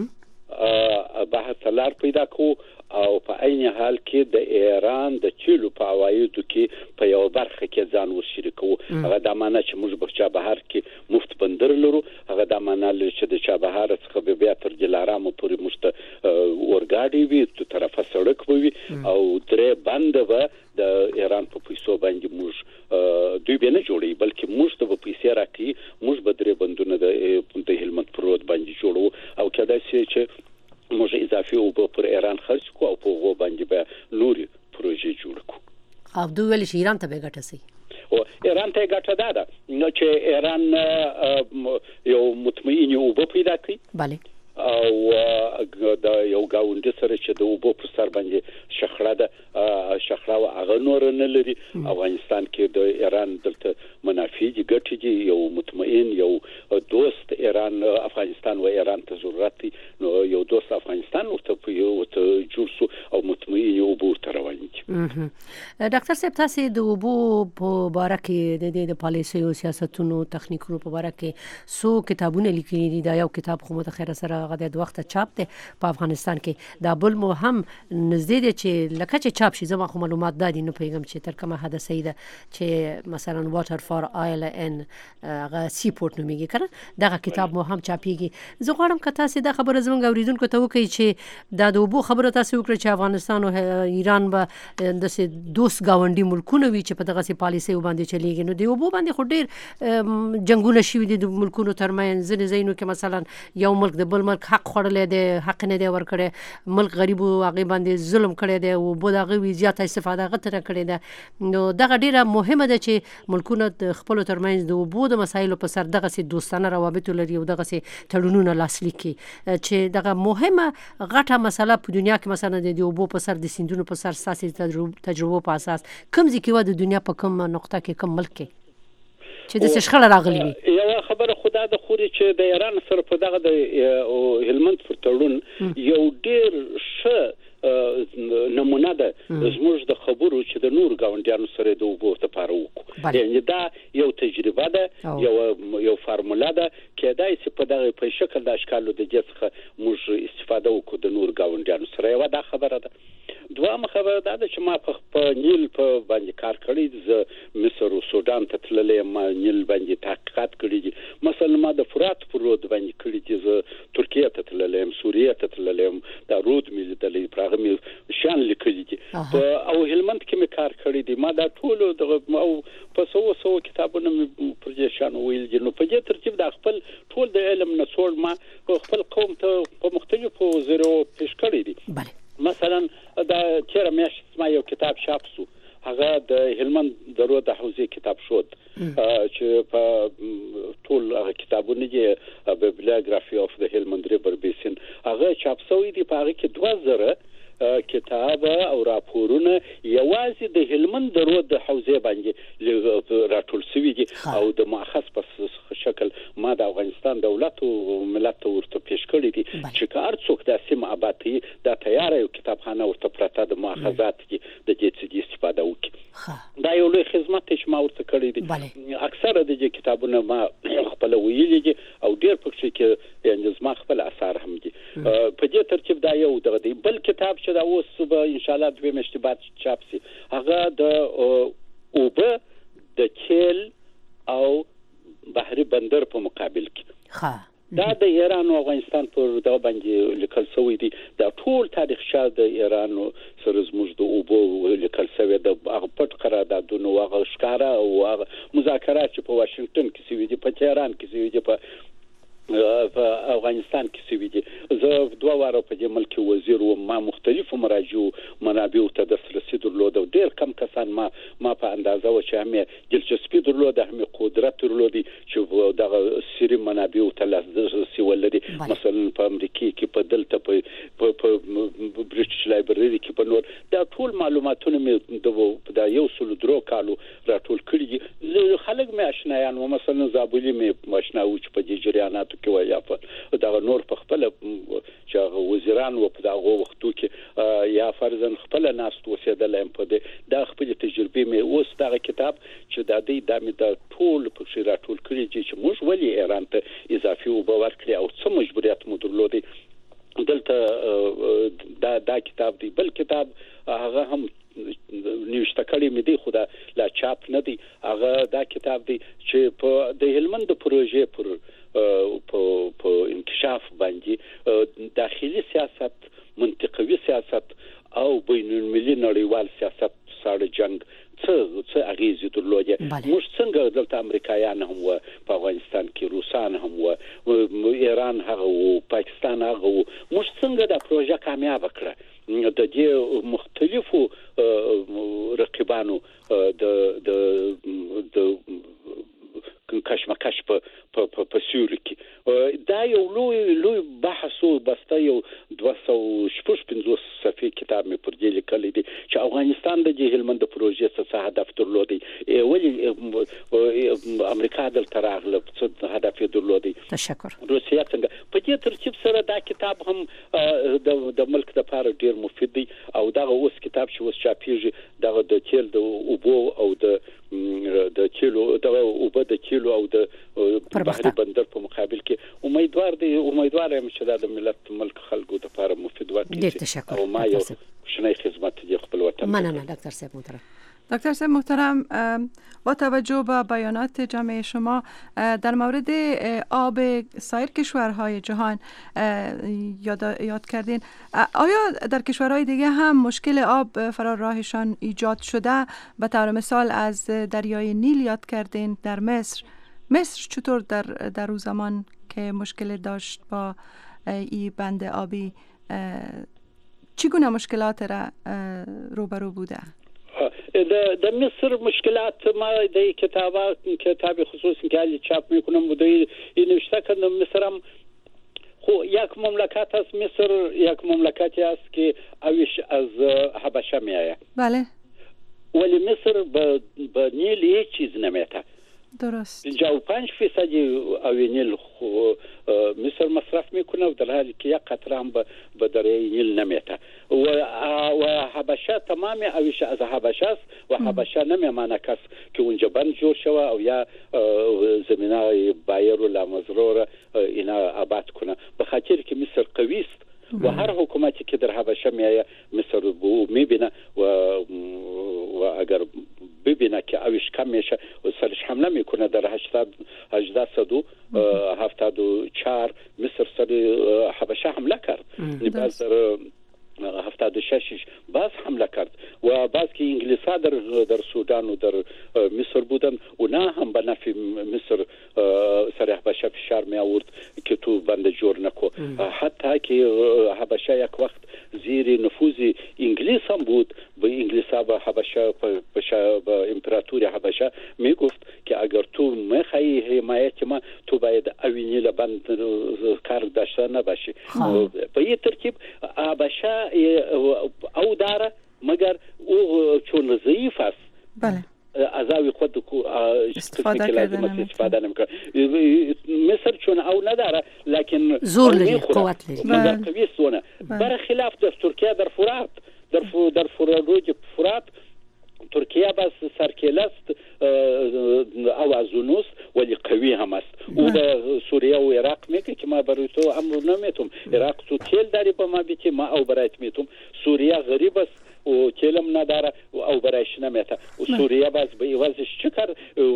بحر ته لار پیدا کوو او په عین حال کې د ایران د چیلو په عوایدو کې په یو برخه کې ځان ورشریکو. هغه د امانه چې موږ په چابهار کې مفت بندر لرو. هغه د امانه چې د چابهار څخه به بیا تر دلارام پورې مشت اورګاډي وي تو طرفه سړک وي او درې بند به د ایران په پیسو باندې موږ دوی به نه جوړي بلکې موږ ته په پیسې راکړي. موږ به درې بندونه د هلمند پروت باندې جوړو او کله چې موږ اضافي او پر ایران خرج کو او په غو باندې به نوري پروژې جوړ کو. او دوی ویل چې ایران ته به ګټه سي او ایران ته ګټه ده نو چې ایران یو مطمئن او په پیدا کوي. bale او د یو گاونډي سره چې د اوبو پر سر باندې شخړه هغه نور نه لري. افغانستان کې د ایران دلته منافع دي ګټې دي. یو مطمئن یو دوست ایران افغانستان و ایران ته ضرورت دي. نو یو دوست افغانستان ورته جوړ سو او مطمئن یو اوبو ته روان دي. ډاکټر صاحب تاسو د اوبو په اړه کې د پالیسي او سیاستونو تخنیکونو په اړه کې سو کتابونه لیکلي دي. دا یو کتاب خو متخیر سره هغه د وخت چاپ دی په افغانستان کې. دا بل مو هم نږدې دی چې لکه چې چاپ شي. زما خو معلومات دادي نو پیغام چې تر کومه حد سي ده چې مثلا واټر فار آیل ان هغه سی پورت نوميږي کنه. دا کتاب مو هم چاپيږي. زه غواړم که تاسو دا خبره زموږ اوریدونکو ته وکړئ چې دا د اوبو خبره تاسو وکړئ چې افغانستان او ایران به د دوست گاونډي ملکونه وي چې په دغه سي پالیسي باندې چلیږي. نو د اوبو باندې خو ډیر جنگونه شوي دي د ملکونو ترمنځ. ځینې ځایونو کې مثلا یو ملک د بل ملک حق خورلې دی حق نه دی ورکړي. ملک غریب او هغه باندې ظلم کړی دی او بل هغه وی زیاته استفاده غتره کړی دی. نو دغه ډیره مهمه ده چې ملکونه خپل ترمنځ د اوبو د مسایلو په سر دغه سي دوستانه روابط لري او دغه سي تړونونه لاسلیک کړي چې دغه مهمه غټه مسله په دنیا کې مثلا د اوبو په سر د سیندونو په سر ساسي تجربه په اساس کوم ځکه و د دنیا په کوم نقطه کې کوم ملک کې چې د شخړه راغلي وي. یو خبره خدا د خوري چې د ایران سره په دغه د هلمند پر تړون یو ډیر ښه نمونه ده زموږ د خبرو چې د نور گاونډیانو سره د اوبو لپاره وکړو. یعنی دا یو تجربه ده یو فارموله ده کېدای چې په دغه په شکل د اشکالو د جڅخه موږ استفاده وکړو د نور گاونډیانو سره. یو دا خبره ده. دوامه خبره ده چې ما په نیل په باندې کار کړی. ز مصر او سودان ته تللې ما نیل باندې تحقیقات کړی دي. مثلا ما د فرات پر رود باندې کړی دي. ز ترکیه ته تللې سوریه ته تللې دا رود مې لیدلې پراغمې شان لیکلي دي. او هلمند کې مې کار کړی دي. ما دا ټول او په سو کتابونه پر دې شان ویل دي. نو په دې ترتیب د خپل ټول د علم نسول ما خپل قوم ته په مختلفو زیرو پیش کړی دي. مثلا دا چیرې مې ما یو کتاب چاپ سو هغه د هلمند د رود حوزه کتاب شود چې په ټول هغه کتابونه دي بایوګرافي اف د هلمند ریور بیسن هغه چاپ شوی دی. په هغه کې 2000 کتاب او راپورونه یوازې د هلمند درو د حوزه باندې راټول شوی دي او د مؤخص په شکل ما د افغانستان دولت او ملت ورته پیش کړی دي چې کار څوک د سیمه آبادی د تیار یو کتابخانه ورته پراته د مؤاخذات دي د دې څه استفاده وکړي دا یو لوی خدمت چې ما ورته کړی دي اکثره د دې کتابونه ما خپل ویلي دي او ډیر پکې کې یعنی زما خپل اثار هم دي په دې ترتیب دا یو دغه دی بل کتاب چې دا اوس به ان شاء الله دوی مشتبات چاپ سي هغه د اوبه د کیل او بحري بندر په مقابل کې دا د ایران او افغانستان پر دا باندې لیکل شوی دی دا ټول تاریخ شاده د ایران سره زموږ د اوبو لیکل شوی د هغه پټ قراردادونو هغه ښکارا او هغه مذاکرات چې په واشنگټن کې شوي دي په تهران کې شوي دي په افغانستان کې شوي دي زه دوه واره په دې ملک وزیر او ما مختلفو مراجعو منابعو ته دسترسي درلوده ډېر کم کسان ما په اندازه و چې هم دلچسپي درلوده هم قدرت درلودي چې دغه سری منابعو ته دسترسي ولري مثلا په امریکا کې په دلته په برټش لایبرری کې په نور دا ټول معلوماتونه مې د یو سل درو کالو راټول کړي دي خلک مې آشنایان و مثلا زابلی مې آشنا و چې په دې جریاناتو کې ویا په دا نور په خپل چې وزیران و په دغه وختو کې یا فرضاً خپل ناس توسیدل هم په دې د خپل تجربه مې اوس دغه کتاب چې د دې د ټول په شی راټول کړی چې موږ ولې ایران ته اضافي او باور کړی او څه مجبوریت مو درلودي دلته دا کتاب دی بل کتاب هغه هم نیوشته کړی مې دی خو دا لا چاپ نه دی هغه دا کتاب دی چې په د هلمند پروژې پر په انکشاف باندې داخلي سیاست منطقوي سیاست او بین المللي نړیوال سیاست سره جنگ څه اغیزې درلودې موږ څنګه دلته امریکایان هم و په افغانستان کې روسان هم و ایران هغه و پاکستان هغه و موږ څنګه دا پروژه کامیاب کړه د دې مختلفو رقیبانو د کشمکش په سیوري کې دا یو لوی بحث او بسته یو 255 صفحې کتاب مې پر دې لیکلی دی چې افغانستان د هلمند پروژې څخه هدف درلودي ولې امریکا دلته راغله څه هدف درلودي تشکر روسیا څنګه په دې ترتیب سره دا کتاب هم د ملک لپاره ډیر مفید دی او دا اوس کتاب چې اوس چاپیږي دا د تیل د اوبو او د کیلو د اوبو د کیلو او د بحري بندر په مقابل کې امیدوار یم چې دا د ملت ملک خلکو لپاره مفید واقع او ما یو شنای خدمت دی خپل وطن مننه دکتر صاحب محترم دکتر صاحب محترم با توجه به بیانات جامعه شما در مورد آب سایر کشورهای جهان یاد کردین آیا در کشورهای دیگه هم مشکل آب فرا راهشان ایجاد شده به طور مثال از دریای نیل یاد کردین در مصر چطور در اون زمان که مشکل داشت با این بند آبی چگونه مشکلات را روبرو بوده؟ د مصر مشکلات ما د کتاب خصوصی که چاپ میکنم بوده این نوشته کردم مصر هم خو یک مملکت است مصر یک مملکتی است که اویش از حبشه میآید بله ولی مصر به نیل هیچ چیز نمیته درست 55% اوی نیل مصر مصرف میکنه و در حالی که یک قطره هم به دریای نیل نمیته و حبشه تمام اویش از حبشه است و حبشه نمیمانه کس که اونجا بند جور شوه او یا زمینه بایر و لامزرور اینا آباد کنه به خاطر که مصر قوی است و هر حکومتی که در حبشه میایه مصر میبینه و اگر ببینه که اویش کم میشه سرش حمله میکنه در 1874 مصر سر حبشه حمله کرد باز در 76 باز حمله کرد و باز که انگلیسا در سودان و در مصر بودن اونا هم به نفع مصر سر حبشه فشار می آورد که تو بند جور نکو حتی که حبشه یک وقت زیر نفوذ انگلیس هم بود به انگلیسا به حبشه به امپراتوری حبشه می گفت که اگر تو میخوای حمایت ما تو باید اوینی لبند کار داشته نباشی. به این ترتیب آبشا او داره مگر او چون ضعیف است ازاوی خود استفاده نمیکنه. مصر چون او نداره لکن زور لري قوت لري قوی سونه برخلاف در ترکیه در فرات در رود فرات ترکیه بس سرکیله است او ازونوس ولی قوی هم است. او در سوریه و عراق میگه که ما برای تو امر نمیتم. عراق تو تیل داری با ما بیتی ما او برایت میتم. سوریه غریب است و تیلم نداره او برایش نمیته. و سوریه باز به ایوازش چکر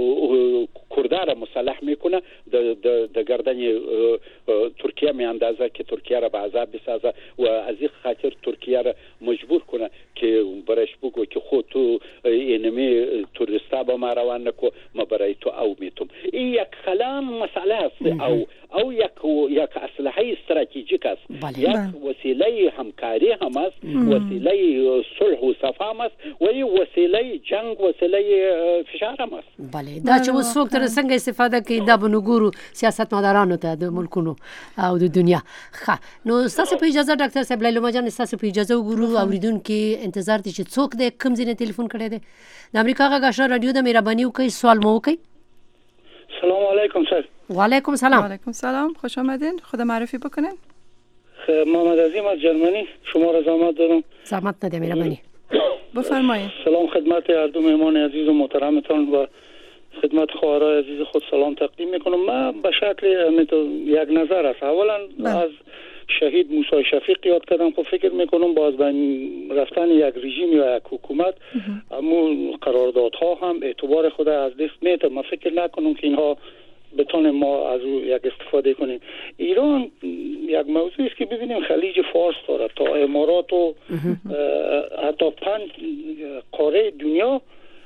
کردار مسلح میکنه در گردن ترکیه می اندازه که ترکیه را به عذاب بسازه و از این خاطر ترکیه را مجبور کنه که برایش بگو که خود تو اینمی توریستا با ما روان نکو ما برای تو او میتم. این یک کلان مسئله است او یک اسلحه استراتژیک است. یک وسیله همکاری هم است، وسیله صلح و صفا هم است ولی وسیله جنگ وسیله فشار هم است. بله دا چې اوس څوک تر څنګه استفاده کوي دا به نګورو سیاستمدارانو ته د ملکونو او د دنیا. ښه نو ستاسو په اجازه ډاکټر صاحب لیلما جان ستاسو په اجازه وګورو اوریدونکو انتظار دي چې څوک د کوم ځای نه ټلیفون کړی دی. د امریکا غږ آشنا رادیو د مهرباني وکړئ سوال مو وکړئ. سلام علیکم سر. و علیکم سلام. و علیکم سلام، خوش آمدین. خود معرفی بکنین. محمد عظیم از جرمنی شما را زحمت دادم. زحمت نده مهربانی. بفرمایید. سلام خدمت هر دو مهمان عزیز و محترمتان و خدمت خواهرای عزیز خود سلام تقدیم میکنم. من به شکل یک نظر است. اولا از شهید موسی شفیق یاد کردم. خب فکر میکنم باز به رفتن یک رژیم یا یک حکومت اما قراردادها هم اعتبار خود از دست میده. من فکر نکنم که اینها بتونه ما از او یک استفاده کنیم. ایران یک موضوعی است که ببینیم خلیج فارس داره تا امارات و حتی 5 قاره دنیا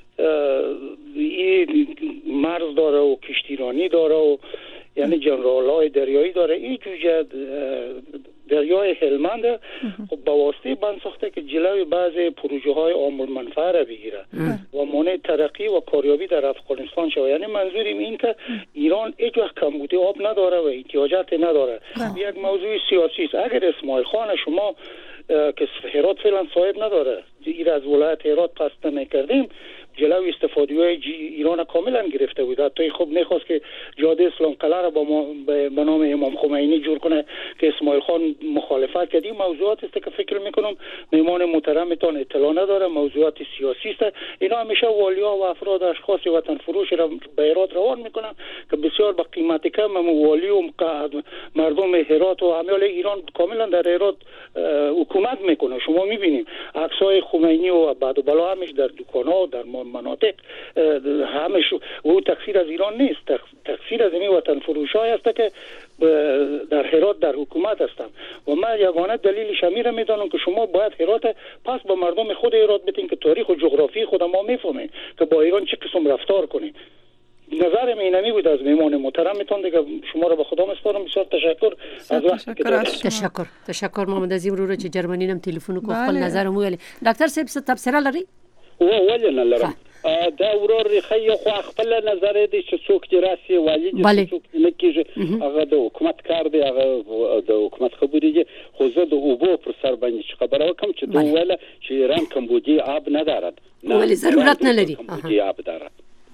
این مرز داره و کشتیرانی داره و یعنی جنرالای دریایی داره. این جوجه دریای هلمند خب با واسطه بند ساخته که جلوی بعضی پروژه های عام المنفعه را بگیره و مانع ترقی و کاریابی در افغانستان شود. یعنی منظوریم این که ایران هیچ وقت کمبود آب نداره و احتیاجات نداره. یک موضوع سیاسی است. اگر اسماعیل خان شما که هرات فعلا صاحب نداره این از ولایت هرات قصد نکردیم جلوی استفاده های ایران کاملا گرفته بود. حتی خب نخواست که جاده اسلام قلعه را به نام امام خمینی جور کنه که اسماعیل خان مخالفت کرد. این موضوعات است که فکر میکنم مهمان محترمتان اطلاع نداره. موضوعات سیاسی است. اینا همیشه والیا و افراد اشخاص وطن فروش را به هرات روان میکنن که بسیار با قیمت کم والی و مردم هرات و همه ایران کاملا در هرات حکومت میکنه. شما میبینیم عکسای خمینی و بعد و بلا همش در دکان‌ها در مناطق همش و تقصیر از ایران نیست. تقصیر از این وطن فروشای است که در هرات در حکومت هستند و من یگانه دلیلش همین میدانم که شما باید هرات پس با مردم خود هرات بدین که تاریخ و جغرافی خود ما میفهمیم که با ایران چه قسم رفتار کنیم. نظر اینمی بود از مهمان محترمتان. دیگه شما را به خدا میسپارم. بسیار تشکر از وقتی که دادید. تشکر محمد عظیم رو چې جرمنی نم ټلیفون کو خپل نظر مو ویل. ډاکټر صاحب څه تبصره لري؟ ولې نه لرم. دا ورور خو خپل نظر دی چې څوک دراسي والی چې څوک نه کیږي هغه د حکومت کار دی، هغه د حکومت خبرې دي. خو زه د اوبو پر سر باندې خبره وکم چې دوی ویل چې ایران کمبودی آب نه دارد. ولی ضرورت نه لري. کمبودی آب دارد.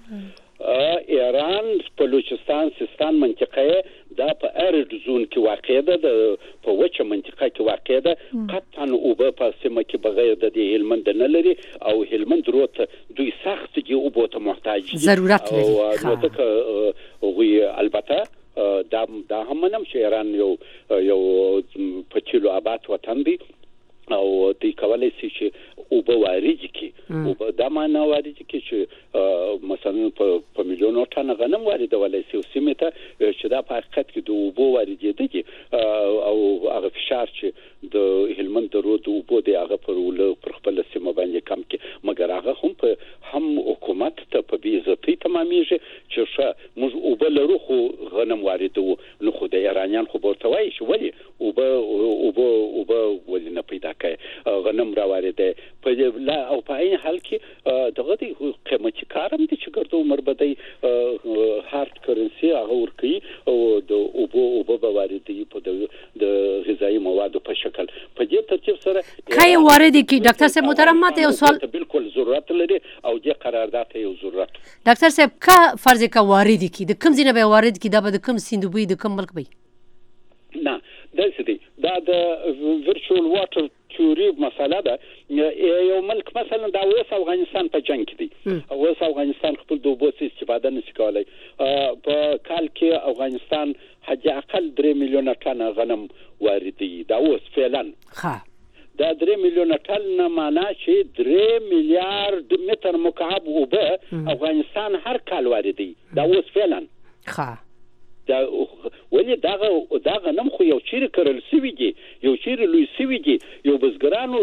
ایران بلوچستان سیستان منطقه دا په ارد زون کې واقع ده، په وچه منطقه کې واقع ده. قطعا اوبه په سیمه کې بغیر د هلمند نه لري او هلمند روت دوی سخت دي اوبو ته محتاج دي، ضرورت لري. او نو که وی البته دا هم منم چې ایران یو په چلو آباد وطن دی او دوی کولای شي چې اوبه وارد کړي. او دا معنا وارد کړي چې مثلا په میلیونو ټن غنم واردولای شي سیمه ته چې دا په حقیقت کې د اوبو واردېده دي او هغه فشار چې د هلمند درو د اوبو د هغه پر خپل سیمه باندې کم کې مګر هغه هم په هم حکومت ته په بي عزتۍ تمامېږي چې موږ اوبه لرو خو غنم واردو. نو خو د ایرانیان خو ورته وایي چې ولې اوبه ولنه پیدا کړي غنم راوارده په لا او په عین حال کې دغه قیمتي کارم دي چې ګرځو عمر بدای هارد کرنسي هغه ورکی او د اوبه بواردي په د غذایی موادو په شکل په دې ترتیب سره کای وارد کی ډاکټر صاحب محترم ماته یو سوال بالکل ضرورت لري او د قرارداد ته یو ضرورت ډاکټر صاحب کا فرض کا وارد کی د کوم ځینه به وارد کی دا به د کوم سیندوبي د کوم ملک به نه دا د ورچوال واټر تیوري مساله ده یو ملک مثلا دا اوس افغانستان په جنگ کې دی اوس افغانستان خپل د اوبو استفاده نشي کولای په کال کې افغانستان حد اقل 3 میلیون ټن غنم واردوي دا اوس فعلا دا 3 میلیون ټن نه معنا چې 3 میلیارډ متر مکعب اوبه افغانستان هر کال واردوي دا اوس فعلا دا ولې دا غنم خو یو چیرې کرل سوي دي یو چیرې لوی سوي دي یو بزګرانو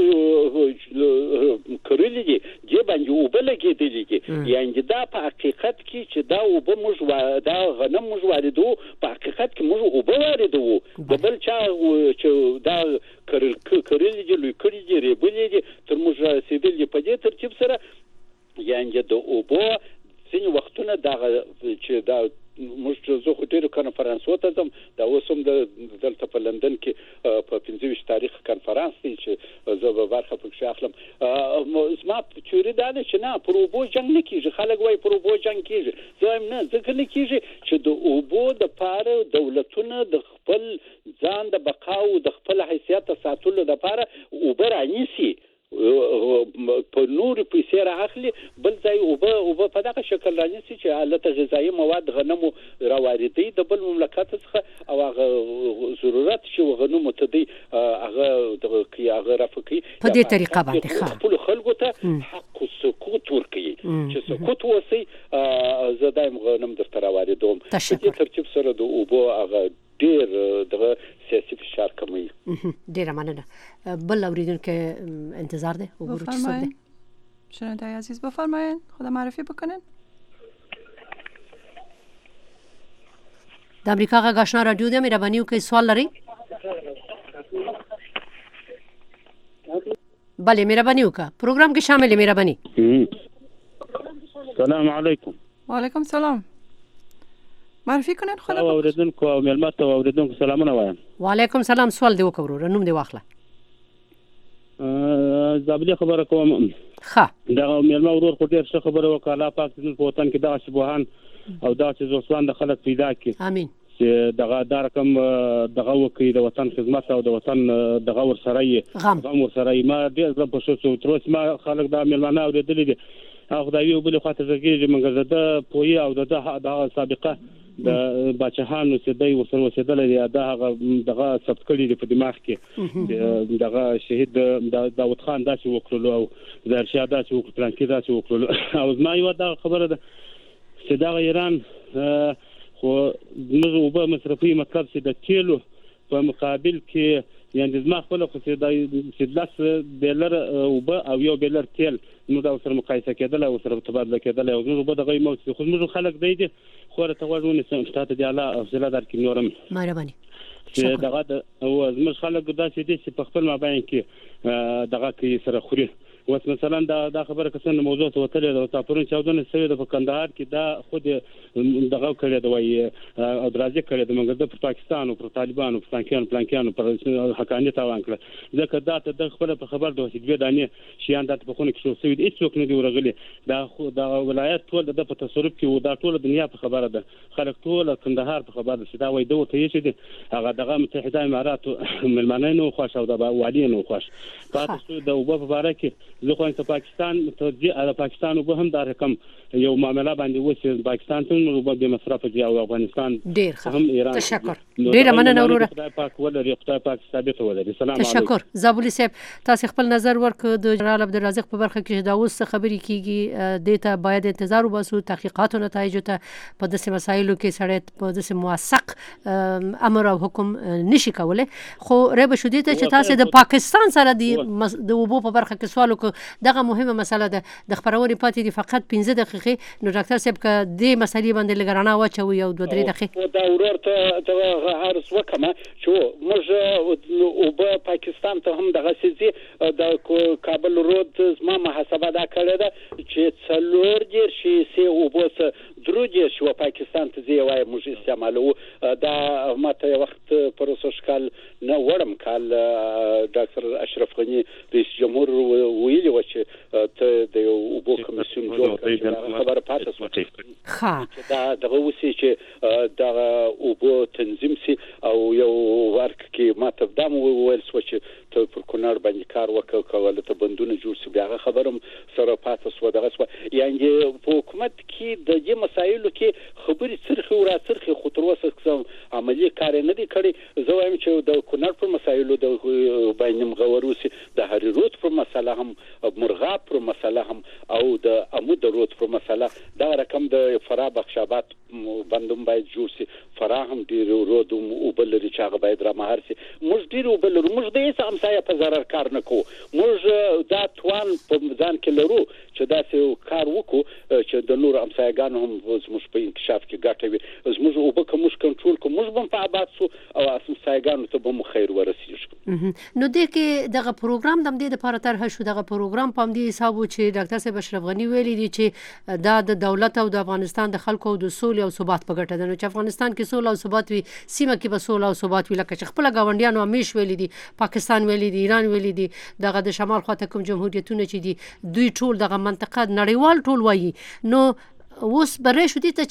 کرلي دي دې باندې اوبه لګېدلي دي یعنې دا په حقیقت کې چې دا اوبه موږ دا غنم موږ واردو په حقیقت کې موږ اوبه واردو د بل چا چې دا کرلي دي لوی کړي دي ریبلي دي تر موږ رسېدلي په دې ترتیب سره یعنې د اوبو ځینې وختونه چې دا موږ زه خو ډېرو کنفرانسو ته ځم دا اوس هم دلته په لندن کې په 25 تاریخ کنفرانس دی چې زه به برخه پکې اخلم زما تیوري دا ده چې نه پر اوبو جنګ نه کېږي خلک وایي پر اوبو جنګ کېږي زه وایم نه ځکه نه کېږي چې د اوبو دپاره دولتونه د خپل ځان د بقا او د خپل حیثیت ساتلو دپاره اوبه رانیسي په نور پیسې راخلي بل ځای اوبه په دغه شکل رانیسي چې حالت غذایی مواد غنمو راواردوي د بل مملکت څخه او هغه ضرورت چې غنمو ته دی هغه رفع کوي په دې طریقه باندې خپل خلکو ته حق سکوت ورکوي چې سکوت وسی زه دایم غنم درته راواردوم په دې ترتیب سره د اوبو هغه ډیر دغه سیاسي فشار کموي ډیره مننه بل اوریدونکو انتظار ده وګورو چې څه ده شنونده‌های عزیز بفرمایید خدا معرفی بکنین د امریکا غږ آشنا رادیو ده مهرباني وکړئ سوال لرئ بله مهرباني وکړه پروګرام کې شامل مهرباني السلام علیکم وعلیکم السلام معرفي کنن خدا اوریدونکو او ملمت اوریدونکو سلامونه وایم وعلیکم سلام سوال دی وکړو نوم دی واخله زابلی خبره کوم دا ملما ورور خو ډیر ښه خبره وکړه الله پاک دې په وطن کې دا شبهان او دا چې زوسوان د خلک پیدا کړي امين چې دغه رقم دغه وکړي د وطن خدمت او د وطن دغه ورسره غم ورسره ما ډیر په شو تروس ما خلک دا ملمانه اوریدلې دي هغه خدایي وبله خاطر زګیږي مګر د پوي او د سابقه د بچهانو چې دوی وسره وسیدل دي دا هغه دغه ثبت کړي دي په دماغ کې دغه شهید داوود خان داسې وکړلو او زرشاد داسې وکړ پلان کې داسې وکړلو او زما یو دا خبره ده چې دا ایران خو موږ وبه مصرفي مطلب چې د تیلو په مقابل کې یعنی زما خپل خو چې لاس بیلر وبه او یو بیلر تیل نو دا سره مقایسه کېدل او سره تبادله کېدل او موږ به دغه موت خو موږ خلک دی خو ته وژونې ستاسو دی الله او زله در کې نورم مهرباني چې دغه او زموږ خلک دا چې دي چې په خپل مابین کې دغه کې سره خوري اوس مثلا دا خبره کسان موضوع ته وتلې د تاپورن چاودنه سوي د کندهار کې دا خود دغه کړی دی وای او درازي کړی دی موږ د پاکستان او پر طالبان او پلانکیانو پر حقانیت اوان کړ ځکه دا ته د خپل په خبر د وسیدوی دانه شیان د په خونه کې شو سوي هیڅ څوک نه دی ورغلي دا خو د ولایت ټول د په تصرف کې و دا ټول دنیا په خبره ده خلک ټول کندهار په خبره ده دا وای دوه ته یې چې هغه دغه متحده امارات ملمنانو خوښ او د والینو خوښ پاتې د وبو په اړه کې زه خو ته پاکستان ته د پاکستان وبو هم دا رقم یو معاملې باندې وسی پاکستان ته وبو د مصرف دی او افغانستان ډیر هم ایران تشکر ډیر مننه وروره خدای پاک ولري خدای پاک ثابت ولري سلام علیکم تشکر زابلی صاحب تاسو خپل نظر ورکړ د جنرال عبدالرزاق په برخه کې دا اوس خبري کیږي دیتا باید انتظار وباسو تحقیقات او نتایج ته په داسې مسایلو کې سړی په داسې موثق امر او حکم نشي کولای خو رب شو دي ته چې تاسو د پاکستان سره د وبو په برخه کې سوال وکړ دغه مهمه مسله ده د خبرونې پاتې دي فقط 15 دقیقې نو ډاکټر صاحب که د مسلې باندې لګرانه واچوي او 2-3 دقیقې دا ورور ته عرض وکم چې موږ او په پاکستان ته هم دغه سيزي د کابل رود زما محاسبه دا کړې ده چې څلور دیر شي سي او بوس درودي شو پاکستان ته زی وای موږ استعمالو دا ماته وخت پروسس کال نه وړم کال ډاکټر اشرف غنی رئیس جمهور ویلي و چې ته د یو بو کمیسیون جوړ کړی خبره پاتې شو ها دا دغه وسی چې دا او بو تنظیم سي او یو ورک کې ماته دم ویل سو چې ته پر کونړ باندې کار وکړ کول ته بندونه جوړ سي بیا خبرم سره پاتې شو دغه سو یعنی په حکومت کې د دې مسایلو کې خبري څرخي او راڅرخي خو تر اوسه کوم عملی کار نه دی کړی زه وایم چې د کونړ پر مسایلو د باندې مغوروسي د هریروت پر مسله هم مرغاب پر مسله هم او د عمود رود پر مسله دا رقم د فرا بخشابات بندوم باید جوړ سي فرا هم ډیر رود او بل لري چې هغه باید را مهار سي موږ ډیر او بل موږ د هیڅ امسایه په zarar کار نه کوو موږ دا توان په ځان کې لرو چې دا څه کار وکړو چې د نور امسایګانو هم زموږ په انکشاف کې ګټه وي زموږ او به کوم کنټرول کوم موږ هم په آباد سو او امسایګانو ته به خیر ورسیږي نو د کې دغه پروګرام د دې لپاره طرح شو دغه پروګرام په دې حساب چې ډاکټر صاحب اشرف غنی ویلي دي چې دا د دولت او د افغانستان د خلکو د سولې او ثبات په ګټه ده نو چې افغانستان کې سوله او ثبات وي سیمه کې به سوله او ثبات وي لکه چې خپل غونډیانو همیش ویلي دي پاکستان ویلي دي ایران ویلي دي دغه د شمال خواته کوم جمهوریتونه چې دي دوی ټول دغه منطقه نړیوال ټول وایي نو اوس برې شو دي ته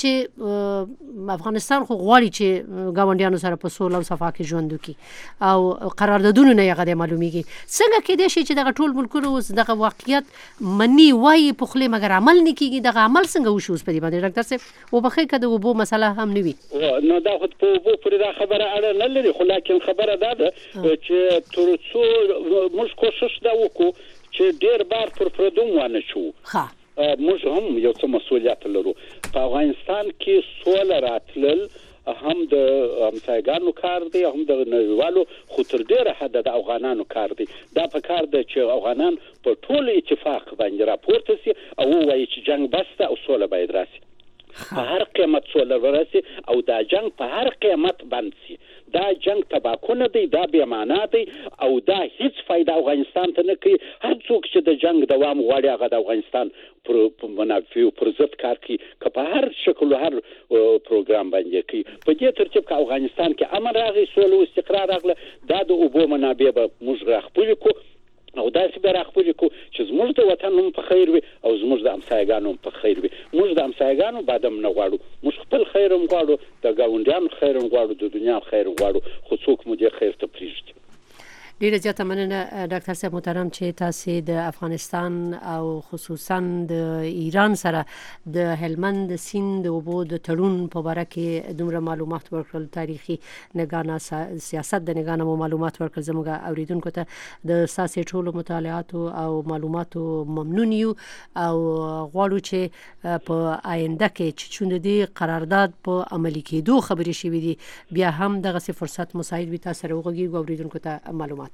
چې افغانستان خو غواړي چې غونډیانو سره په سوله او صفا کې ژوند وکړي او قراردادونه نه یې معلومیږي څنګه کې دي چې دغه ټول ملکونه اوس دغه واقعیت منی وایي په خله مګر عمل نه کیږي دغه عمل څنګه وشو اوس په دې باندې ډاکټر صاحب او بخې کده وبو مسله هم نه وي نو دا خو په وبو پر دا خبره اړه نه لري خو لکه خبره ده چې تر څو موږ کوشش دا وکړو چې ډیر بار پر پردوم ونه شو ها موږ هم یو څه مسؤلیت لرو په افغانستان کې سوله راتلل هم د امسایګانو کار دی هم د نړیوالو خو تر ډیره حد د افغانانو کار دی دا په کار دی چې افغانان په ټول اتفاق باندې راپورته سي او وایي چې جنگ بسته او سوله باید راسي په هر قیمت سوله ورسي او دا جنگ په هر قیمت بند سي دا جنگ تباکونه دی دا بے معنا دی او دا هیڅ فائدہ افغانستان ته نه کوي هر څوک چې د جنگ دوام غواړي هغه د افغانستان پر منافع پر ضد کار کوي که په هر شکل هر پروګرام باندې کوي په دې ترتیب کې افغانستان کې امن راغی سوله او استقرار راغله دا د اوبو منابع به موږ راخپل کو او دا چې به راخپل کو چې زموږ د وطن هم په خیر وي او زموږ د امسایګانو هم په خیر وي موږ د امسایګانو بادم نه غواړو موږ خپل خیر هم غواړو د ګاونډیانو خیر هم غواړو د دنیا خیر غواړو خو څوک مو دې خیر ته پریږدي ډیره زیاته مننه ډاکټر صاحب محترم چې تاسو د افغانستان او خصوصا د ایران سره د هلمند سیند او د تړون په اړه کې دومره معلومات ورکړل تاریخي نگانه سیاست د نگانه معلومات ورکړل زموږ اوریدونکو ته د ساسي ټولو مطالعات او معلوماتو ممنون یو او غواړو چې په آینده کې چې چون دي قرارداد په عملي کېدو خبرې شوې دي بیا هم دغه فرصت مساعد وي تاسو راوغږی اوریدونکو ته معلومات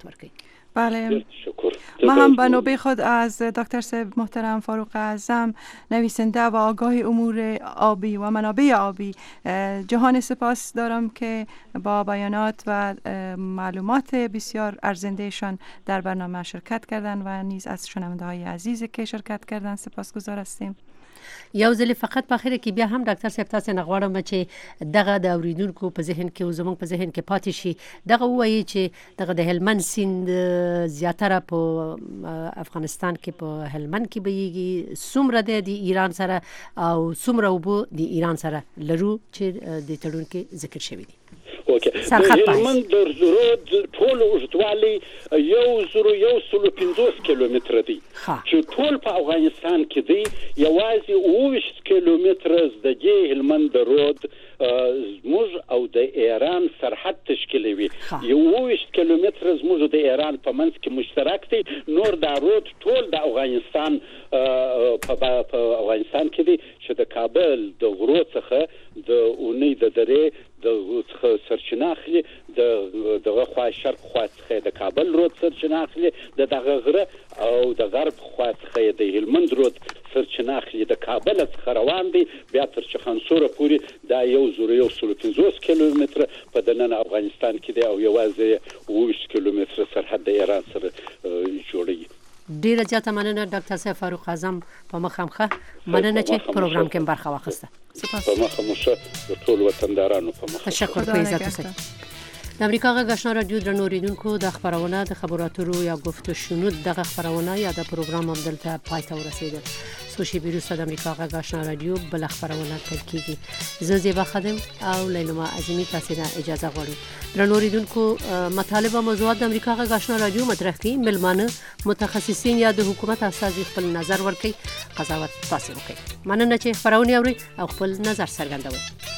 بله ما هم به نوبه خود از دکتر صاحب محترم فاروق اعظم نویسنده و آگاه امور آبی و منابع آبی جهان سپاس دارم که با بیانات و معلومات بسیار ارزندهشان در برنامه شرکت کردن و نیز از شنونده‌های عزیز که شرکت کردن سپاسگزار هستیم یو ځل فقط په اخر کې بیا هم ډاکټر صاحب تاسو نه غواړم چې دغه د اوریدونکو په ذهن کې او زموږ په ذهن کې پاتې شي دغه وایي چې دغه د هلمند سیند زیاتره په افغانستان کې په هلمند کې بهيږي څومره د ایران سره او څومره وبو د ایران سره لرو چې د تړون کې ذکر شوی دی هلمند د رود ټول اوږدوالی 150 کیلومتره دی چې ټول په افغانستان کې دی یوازې 20 کیلومتره د هلمند رود زموږ او د ایران سرحد تشکیلوي 20 کیلومتر زموږ د ایران په منځ کې مشترک دی نور د رود ټول د افغانستان په افغانستان کې دي چې د کابل د غرو څخه د اونۍ د درې د سرچینه اخلي دغه خوا شرق خوا څخه د کابل رود سرچینه اخلي دغه غره او د غرب خوا څخه د هلمند رود سرچینه اخلي د کابل څخه روان دي بیا تر چخانسوره پورې دا 150 کیلومتر په دننه افغانستان کې دی او یوازې 20 کیلومتر سرحد د ایران سره جوړوي. ډیره زیاته مننه ډاکټر صاحب فاروق اعظم په مخامخه مننه چې پروګرام کې برخه واخیسته. سپاس. په مخامخه د ټول وطندارانو په مخه. تشکر په عزت اوسئ. د امریکا غږ آشنا رادیو درنو اوریدونکو د خبرونه د خبرو اترو یا گفت و شنود دغه خبرونه یا د پروګرام هم دلته پای ته ورسیدل. څو شېبې وروسته د امریکا غږ آشنا رادیو بل خبرونه پیل کیږي. زه زیبا خادم او لیلما عظیمی تاسو ته اجازه غواړم. درنو اوریدونکو مطالب او موضوعات د امریکا غږ آشنا رادیو مطرح کوي. ملمانه متخصصین یا د حکومت اساسي خپل نظر ورکړي قضاوت تاسو وکړي. مننه چې خبرونه اوري او خپل نظر څرګندوي.